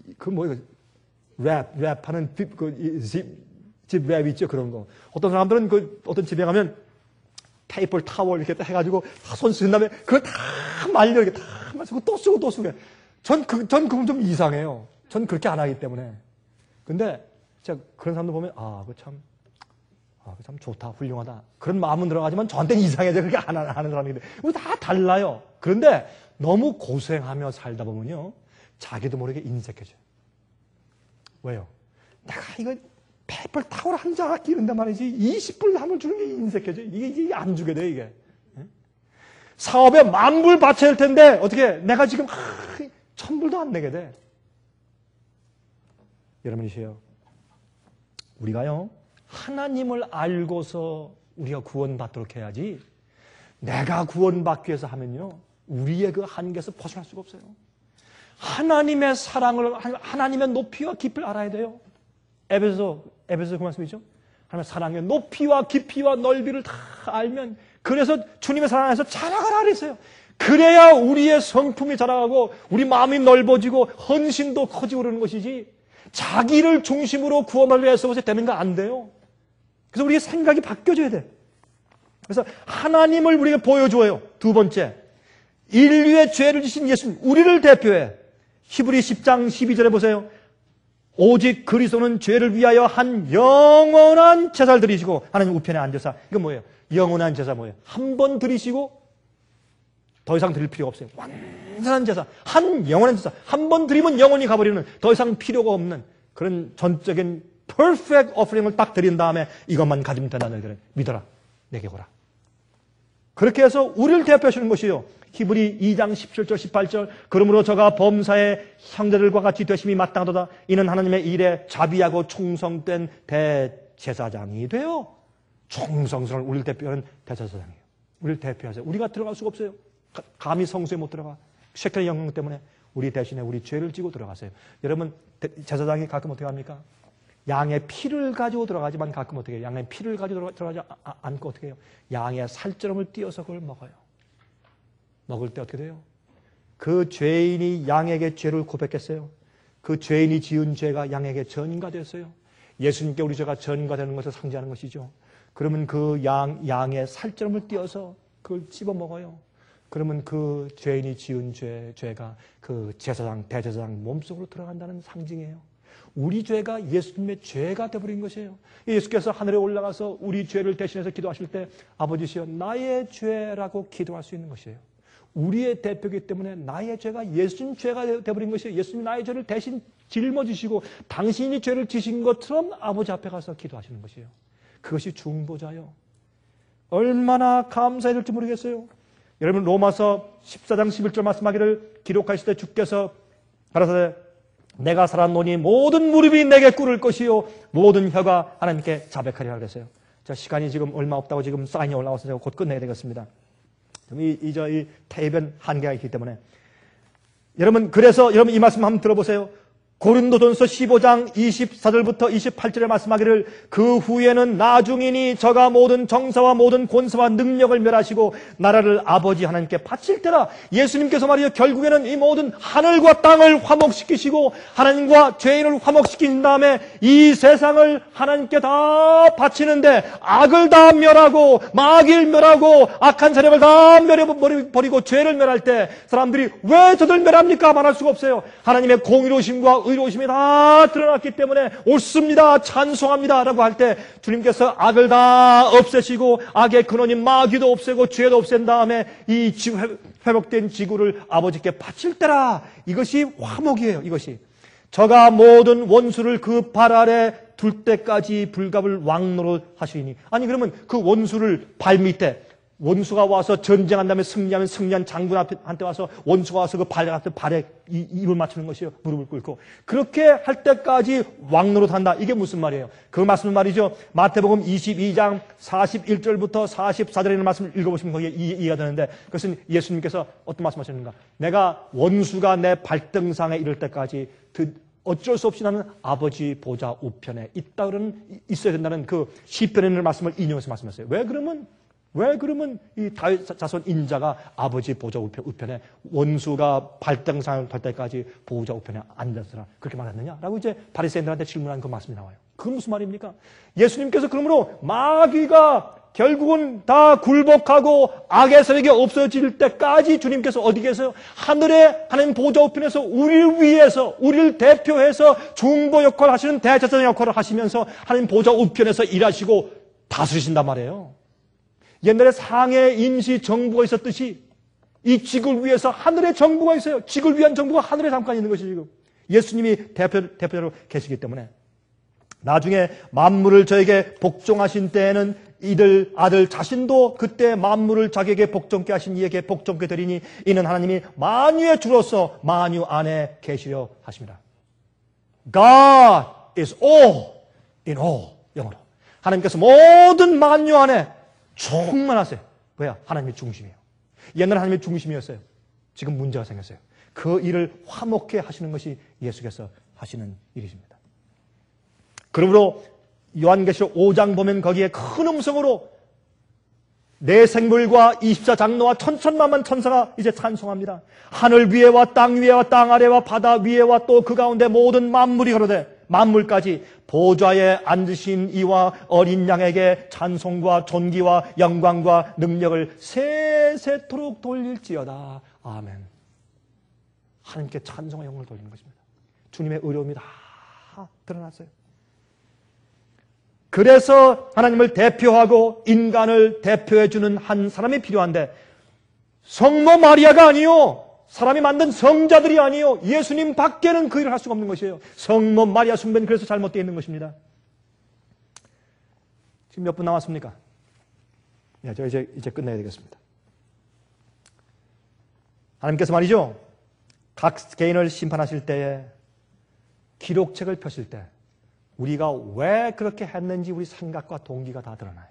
랩하는 집 랩 있죠, 그런 거. 어떤 사람들은 어떤 집에 가면 페이퍼 타월 이렇게 해가지고 손 쓰는 다음에 그걸 다 말려, 이렇게 다 말리고 또 쓰고 또 쓰고. 전 그건 좀 이상해요. 전 그렇게 안 하기 때문에. 근데 제가 그런 사람들 보면, 그거 참 좋다, 훌륭하다. 그런 마음은 들어가지만 저한테는 이상해서 그렇게 안 하는 사람인데. 우리 다 달라요. 그런데 너무 고생하며 살다 보면요, 자기도 모르게 인색해져요. 왜요? 내가 이거 페이퍼 타월 한 장 끼는데 말이지 20불 남을 주는 게 인색해져. 이게 안 주게 돼, 이게. 사업에 10,000불 바쳐야 할 텐데 어떻게 내가 지금 1,000불도 안 내게 돼. 여러분이시여, 우리가요 하나님을 알고서 우리가 구원받도록 해야지, 내가 구원받기 위해서 하면요 우리의 그 한계에서 벗어날 수가 없어요. 하나님의 사랑을, 하나님의 높이와 깊이를 알아야 돼요. 에베소 그 말씀이죠. 하나님의 사랑의 높이와 깊이와 넓이를 다 알면, 그래서 주님의 사랑 안에서 자라가라 그랬어요. 그래야 우리의 성품이 자라가고 우리 마음이 넓어지고 헌신도 커지고 그러는 것이지, 자기를 중심으로 구원하려 해서 되는 거 안 돼요. 그래서 우리의 생각이 바뀌어져야 돼. 그래서 하나님을 우리가 보여줘요. 두 번째, 인류의 죄를 지신 예수님, 우리를 대표해. 히브리 10장 12절에 보세요. 오직 그리스도는 죄를 위하여 한 영원한 제사를 드리시고, 하나님 우편에 앉으사. 이건 뭐예요? 영원한 제사 뭐예요? 한 번 드리시고 더 이상 드릴 필요가 없어요. 완전한 제사, 한 영원한 제사, 한 번 드리면 영원히 가버리는, 더 이상 필요가 없는 그런 전적인 perfect offering을 딱 드린 다음에 이것만 가지면 된다. 너희들은 믿어라, 내게 오라. 그렇게 해서 우리를 대표하시는 것이요. 히브리 2장 17절 18절, 그러므로 저가 범사의 형제들과 같이 되심이 마땅하도다. 이는 하나님의 일에 자비하고 충성된 대제사장이 되어 충성스러운 우리를 대표하는 대제사장이에요. 우리를 대표하세요. 우리가 들어갈 수가 없어요. 감히 성소에 못 들어가. 쉐켈의 영광 때문에 우리 대신에 우리 죄를 지고 들어가세요. 여러분, 제사장이 가끔 어떻게 합니까? 양의 피를 가지고 들어가지만 가끔 어떻게 해요? 양의 피를 가지고 들어가지 않고 어떻게 해요? 양의 살점을 띄어서 그걸 먹어요. 먹을 때 어떻게 돼요? 그 죄인이 양에게 죄를 고백했어요. 그 죄인이 지은 죄가 양에게 전인가 됐어요. 예수님께 우리 죄가 전인가 되는 것을 상징하는 것이죠. 그러면 그 양의 살점을 띄어서 그걸 씹어 먹어요. 그러면 그 죄인이 지은 죄가 그 제사장, 대제사장 몸속으로 들어간다는 상징이에요. 우리 죄가 예수님의 죄가 되어버린 것이에요. 예수께서 하늘에 올라가서 우리 죄를 대신해서 기도하실 때 아버지시여 나의 죄라고 기도할 수 있는 것이에요. 우리의 대표이기 때문에 나의 죄가 예수님 죄가 되어버린 것이에요. 예수님이 나의 죄를 대신 짊어지시고 당신이 죄를 지신 것처럼 아버지 앞에 가서 기도하시는 것이에요. 그것이 중보자요. 얼마나 감사해야 될지 모르겠어요. 여러분, 로마서 14장 11절 말씀하기를 기록하실 때 주께서 가라사대 내가 살았노니 모든 무릎이 내게 꿇을 것이요 모든 혀가 하나님께 자백하리라 그랬어요. 자, 시간이 지금 얼마 없다고 지금 사인이 올라와서 제가 곧 끝내야 되겠습니다. 이 대변 한계가 있기 때문에 여러분, 그래서 여러분 이 말씀 한번 들어보세요. 고린도전서 15장 24절부터 28절에 말씀하기를 그 후에는 나중이니 저가 모든 정사와 모든 권세와 능력을 멸하시고 나라를 아버지 하나님께 바칠 때라. 예수님께서 말이죠, 결국에는 이 모든 하늘과 땅을 화목시키시고 하나님과 죄인을 화목시킨 다음에 이 세상을 하나님께 다 바치는데 악을 다 멸하고 마귀를 멸하고 악한 세력을 다 멸해버리고 죄를 멸할 때 사람들이 왜 저들 멸합니까? 말할 수가 없어요. 하나님의 공의로우심과 의로우심이 다 드러났기 때문에 옳습니다, 찬송합니다 라고 할 때 주님께서 악을 다 없애시고 악의 근원인 마귀도 없애고 죄도 없앤 다음에 이 회복된 지구를 아버지께 바칠 때라. 이것이 화목이에요. 이것이 저가 모든 원수를 그 발 아래 둘 때까지 불갑을 왕노릇 하시니. 아니 그러면 그 원수를 발 밑에 원수가 와서 전쟁한 다음에 승리하면 승리한 장군한테 와서 원수가 와서 그 발에 입을 맞추는 것이요, 무릎을 꿇고 그렇게 할 때까지 왕노릇 한다. 이게 무슨 말이에요? 그 말씀은 말이죠, 마태복음 22장 41절부터 44절에 있는 말씀을 읽어보시면 거기에 이해가 되는데, 그것은 예수님께서 어떤 말씀하셨는가? 내가 원수가 내 발등상에 이를 때까지 어쩔 수 없이 나는 아버지 보좌 우편에 있어야 된다는 그 시편에 있는 말씀을 인용해서 말씀하셨어요. 왜 그러면 이 다윗 자손 인자가 아버지 보좌 우편에 원수가 발등상을 탈 때까지 보좌 우편에 앉았으라 그렇게 말했느냐라고 이제 바리새인들한테 질문한 그 말씀이 나와요. 그건 무슨 말입니까? 예수님께서 그러므로 마귀가 결국은 다 굴복하고 악의 세력이 없어질 때까지 주님께서 어디 계세요? 하늘에 하나님 보좌 우편에서 우리를 위해서, 우리를 대표해서 중보 역할을 하시는 대제사장 역할을 하시면서 하나님 보좌 우편에서 일하시고 다스리신단 말이에요. 옛날에 상해 임시 정부가 있었듯이 이 지구를 위해서 하늘의 정부가 있어요. 지구를 위한 정부가 하늘에 잠깐 있는 것이 지금 예수님이 대표자로 계시기 때문에 나중에 만물을 저에게 복종하신 때에는 이들 아들 자신도 그때 만물을 자기에게 복종케 하신 이에게 복종케 되리니 이는 하나님이 만유의 주로서 만유 안에 계시려 하십니다. God is all in all. 영어로. 하나님께서 모든 만유 안에 충만하세요. 왜요? 하나님이 중심이에요. 옛날 하나님이 중심이었어요. 지금 문제가 생겼어요. 그 일을 화목해 하시는 것이 예수께서 하시는 일이십니다. 그러므로 요한계시록 5장 보면 거기에 큰 음성으로 내 생물과 24장로와 천천만만 천사가 이제 찬송합니다. 하늘 위에와 땅 위에와 땅 아래와 바다 위에와 또 그 가운데 모든 만물이 가로되 만물까지 보좌에 앉으신 이와 어린 양에게 찬송과 존귀와 영광과 능력을 세세토록 돌릴지어다. 아멘. 하나님께 찬송과 영광을 돌리는 것입니다. 주님의 의로움이 다 드러났어요. 그래서 하나님을 대표하고 인간을 대표해주는 한 사람이 필요한데 성모 마리아가 아니요. 사람이 만든 성자들이 아니요. 예수님 밖에는 그 일을 할 수가 없는 것이에요. 성모 마리아 숭배는 그래서 잘못되어 있는 것입니다. 지금 몇 분 남았습니까? 네, 저 이제 끝내야 되겠습니다. 하나님께서 말이죠. 각 개인을 심판하실 때에 기록책을 펴실 때 우리가 왜 그렇게 했는지 우리 생각과 동기가 다 드러나요.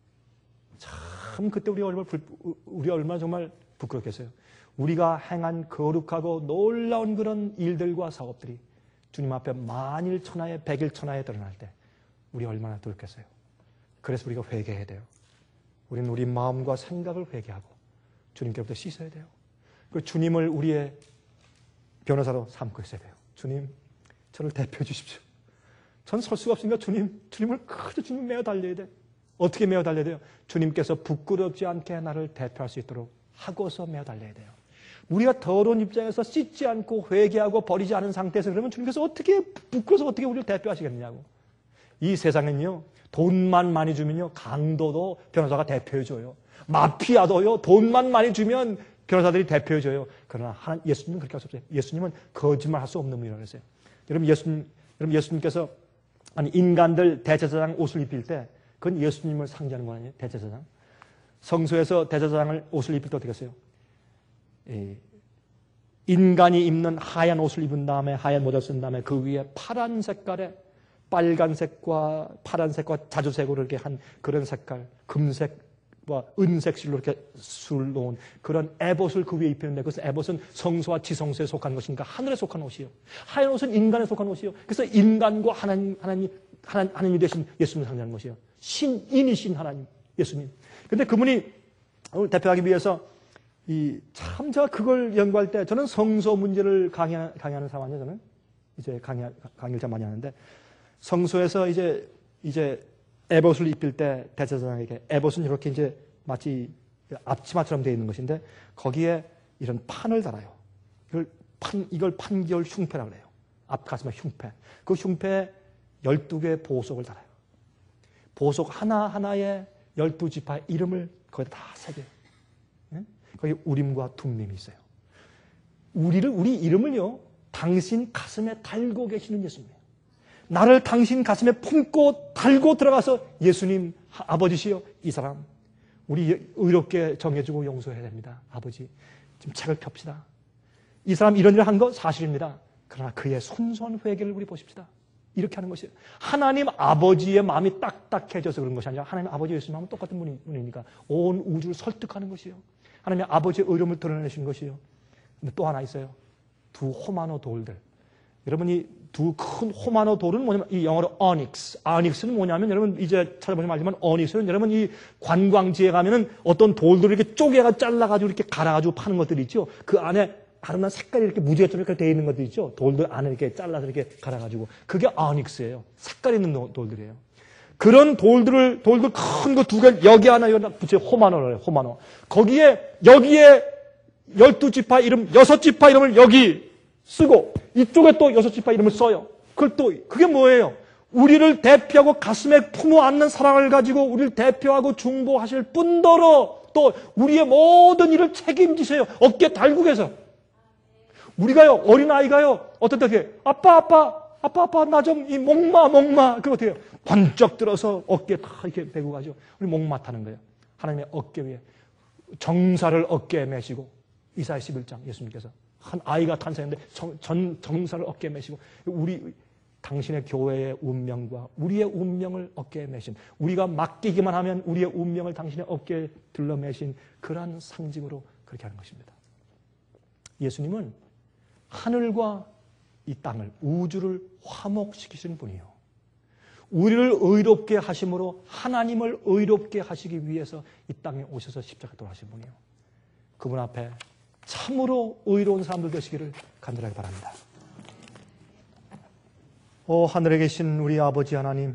참 그때 우리 얼마나 정말 부끄럽겠어요. 우리가 행한 거룩하고 놀라운 그런 일들과 사업들이 주님 앞에 만일 천하에 백일 천하에 드러날 때 우리 얼마나 두렵겠어요. 그래서 우리가 회개해야 돼요. 우리는 우리 마음과 생각을 회개하고 주님께부터 씻어야 돼요. 그 주님을 우리의 변호사로 삼고 있어야 돼요. 주님, 저를 대표해 주십시오. 전 설 수가 없으니까 주님을 그저 주님 매어 달려야 돼. 어떻게 매어 달려야 돼요? 주님께서 부끄럽지 않게 나를 대표할 수 있도록 하고서 매어 달려야 돼요. 우리가 더러운 입장에서 씻지 않고 회개하고 버리지 않은 상태에서 그러면 주님께서 어떻게 부끄러워서 어떻게 우리를 대표하시겠느냐고. 이 세상은요, 돈만 많이 주면요, 강도도 변호사가 대표해줘요. 마피아도요, 돈만 많이 주면 변호사들이 대표해줘요. 그러나 예수님은 그렇게 할 수 없어요. 예수님은 거짓말할 수 없는 분이라고 했어요. 여러분 예수님께서 인간들 대제사장 옷을 입힐 때 그건 예수님을 상징하는 거 아니에요? 대제사장. 성소에서 대제사장을 옷을 입힐 때 어떻게 했어요? 인간이 입는 하얀 옷을 입은 다음에 하얀 모자를 쓴 다음에 그 위에 파란 색깔의 빨간색과 파란색과 자주색으로 이렇게 한 그런 색깔, 금색과 은색 실로 이렇게 술 놓은 그런 에봇을 그 위에 입히는데 그것은 에봇은 성소와 지성소에 속한 것이니까 하늘에 속한 옷이요. 하얀 옷은 인간에 속한 옷이요. 그래서 인간과 하나님이 되신 예수님을 상징하는 것이요. 신인이신 하나님, 예수님. 근데 그분이 오늘 대표하기 위해서 참 제가 그걸 연구할 때 저는 성소 문제를 강의하는 사람이에요. 저는 이제 강의를 참 많이 하는데 성소에서 이제 에봇을 입힐 때 대제사장에게 에봇은 이렇게 이제 마치 앞치마처럼 되어 있는 것인데 거기에 이런 판을 달아요. 이걸 판결 흉패라고 그래요. 앞 가슴에 흉패. 그 흉패에 12개의 보석을 달아요. 보석 하나하나에 12지파의 이름을 거기다 다 새겨요. 거기 우림과 둠림이 있어요. 우리 이름을요, 당신 가슴에 달고 계시는 예수님이에요. 나를 당신 가슴에 품고 달고 들어가서 예수님 아버지시여, 이 사람 우리 의롭게 정해주고 용서해야 됩니다. 아버지, 지금 책을 펴봅시다. 이 사람 이런 일을 한 거 사실입니다. 그러나 그의 순수한 회개를 우리 보십시다. 이렇게 하는 것이에요. 하나님 아버지의 마음이 딱딱해져서 그런 것이 아니라 하나님 아버지 예수님 마음은 똑같은 분이니까 온 우주를 설득하는 것이에요. 하나님 아버지의 의로움을 드러내신 것이요. 근데 또 하나 있어요. 두 호마노 돌들. 여러분 이 두 큰 호마노 돌은 뭐냐면 이 영어로 어닉스. 어닉스는 뭐냐면 여러분 이제 찾아보시면 알지만 어닉스는 여러분 이 관광지에 가면은 어떤 돌들을 이렇게 쪼개가 잘라가지고 이렇게 갈아가지고 파는 것들이 있죠. 그 안에 아름다운 색깔이 이렇게 무지개처럼 이렇게 되어 있는 것들 있죠. 돌들 안에 이렇게 잘라서 이렇게 갈아가지고 그게 어닉스예요. 색깔 있는 돌들이에요. 그런 돌들 큰 거 두 개 여기 하나 붙여 호마노를 해요. 호마노. 여기에 12지파 이름 6지파 이름을 여기 쓰고 이쪽에 또 6지파 이름을 써요. 그게 뭐예요? 우리를 대표하고 가슴에 품어 안는 사랑을 가지고 우리를 대표하고 중보하실 뿐더러 또 우리의 모든 일을 책임지세요. 어깨 달고 계세요. 우리가요, 어린아이가요, 어떻게, 아빠, 나 좀, 목마, 그거 어떻게 해요? 번쩍 들어서 어깨에 다 이렇게 메고 가죠. 우리 목마 타는 거예요. 하나님의 어깨 위에. 정사를 어깨에 메시고, 이사야 11장, 예수님께서. 한 아이가 탄생했는데, 정사를 어깨에 메시고, 당신의 교회의 운명과 우리의 운명을 어깨에 메신, 우리가 맡기기만 하면 우리의 운명을 당신의 어깨에 들러매신 그러한 상징으로 그렇게 하는 것입니다. 예수님은 하늘과 이 땅을, 우주를 화목시키시는 분이요, 우리를 의롭게 하심으로 하나님을 의롭게 하시기 위해서 이 땅에 오셔서 십자가 돌아가신 분이요, 그분 앞에 참으로 의로운 사람들 되시기를 간절하게 바랍니다. 오 하늘에 계신 우리 아버지 하나님,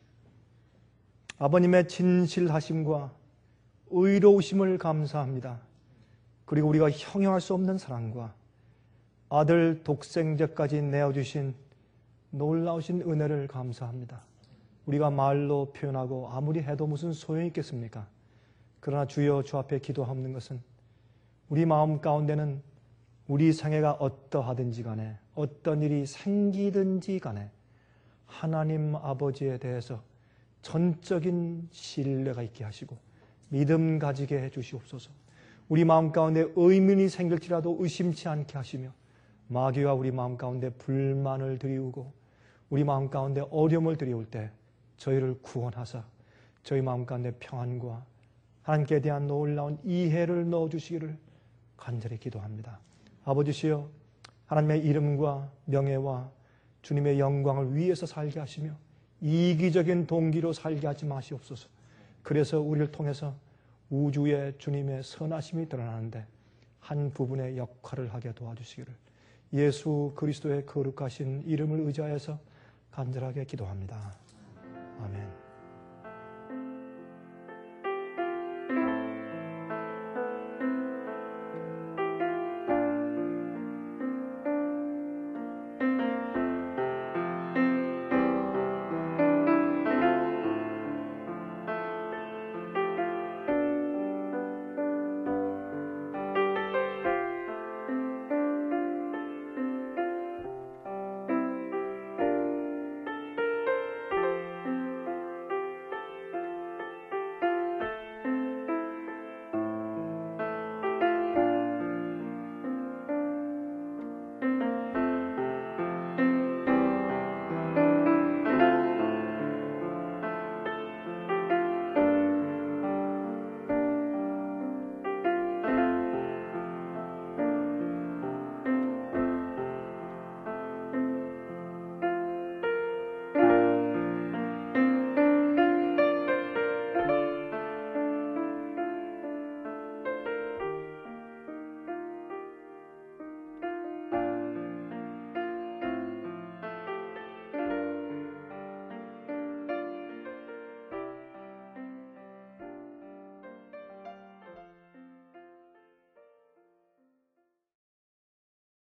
아버님의 진실하심과 의로우심을 감사합니다. 그리고 우리가 형용할 수 없는 사랑과 아들 독생자까지 내어주신 놀라우신 은혜를 감사합니다. 우리가 말로 표현하고 아무리 해도 무슨 소용이 있겠습니까? 그러나 주여, 주 앞에 기도하는 것은 우리 마음 가운데는 우리 생애가 어떠하든지 간에, 어떤 일이 생기든지 간에 하나님 아버지에 대해서 전적인 신뢰가 있게 하시고 믿음 가지게 해 주시옵소서. 우리 마음 가운데 의문이 생길지라도 의심치 않게 하시며, 마귀와 우리 마음 가운데 불만을 들이우고 우리 마음 가운데 어려움을 들이울 때 저희를 구원하사 저희 마음 가운데 평안과 하나님께 대한 놀라운 이해를 넣어주시기를 간절히 기도합니다. 아버지시여, 하나님의 이름과 명예와 주님의 영광을 위해서 살게 하시며 이기적인 동기로 살게 하지 마시옵소서. 그래서 우리를 통해서 우주의 주님의 선하심이 드러나는데 한 부분의 역할을 하게 도와주시기를 예수 그리스도의 거룩하신 이름을 의지하여서 간절하게 기도합니다. 아멘.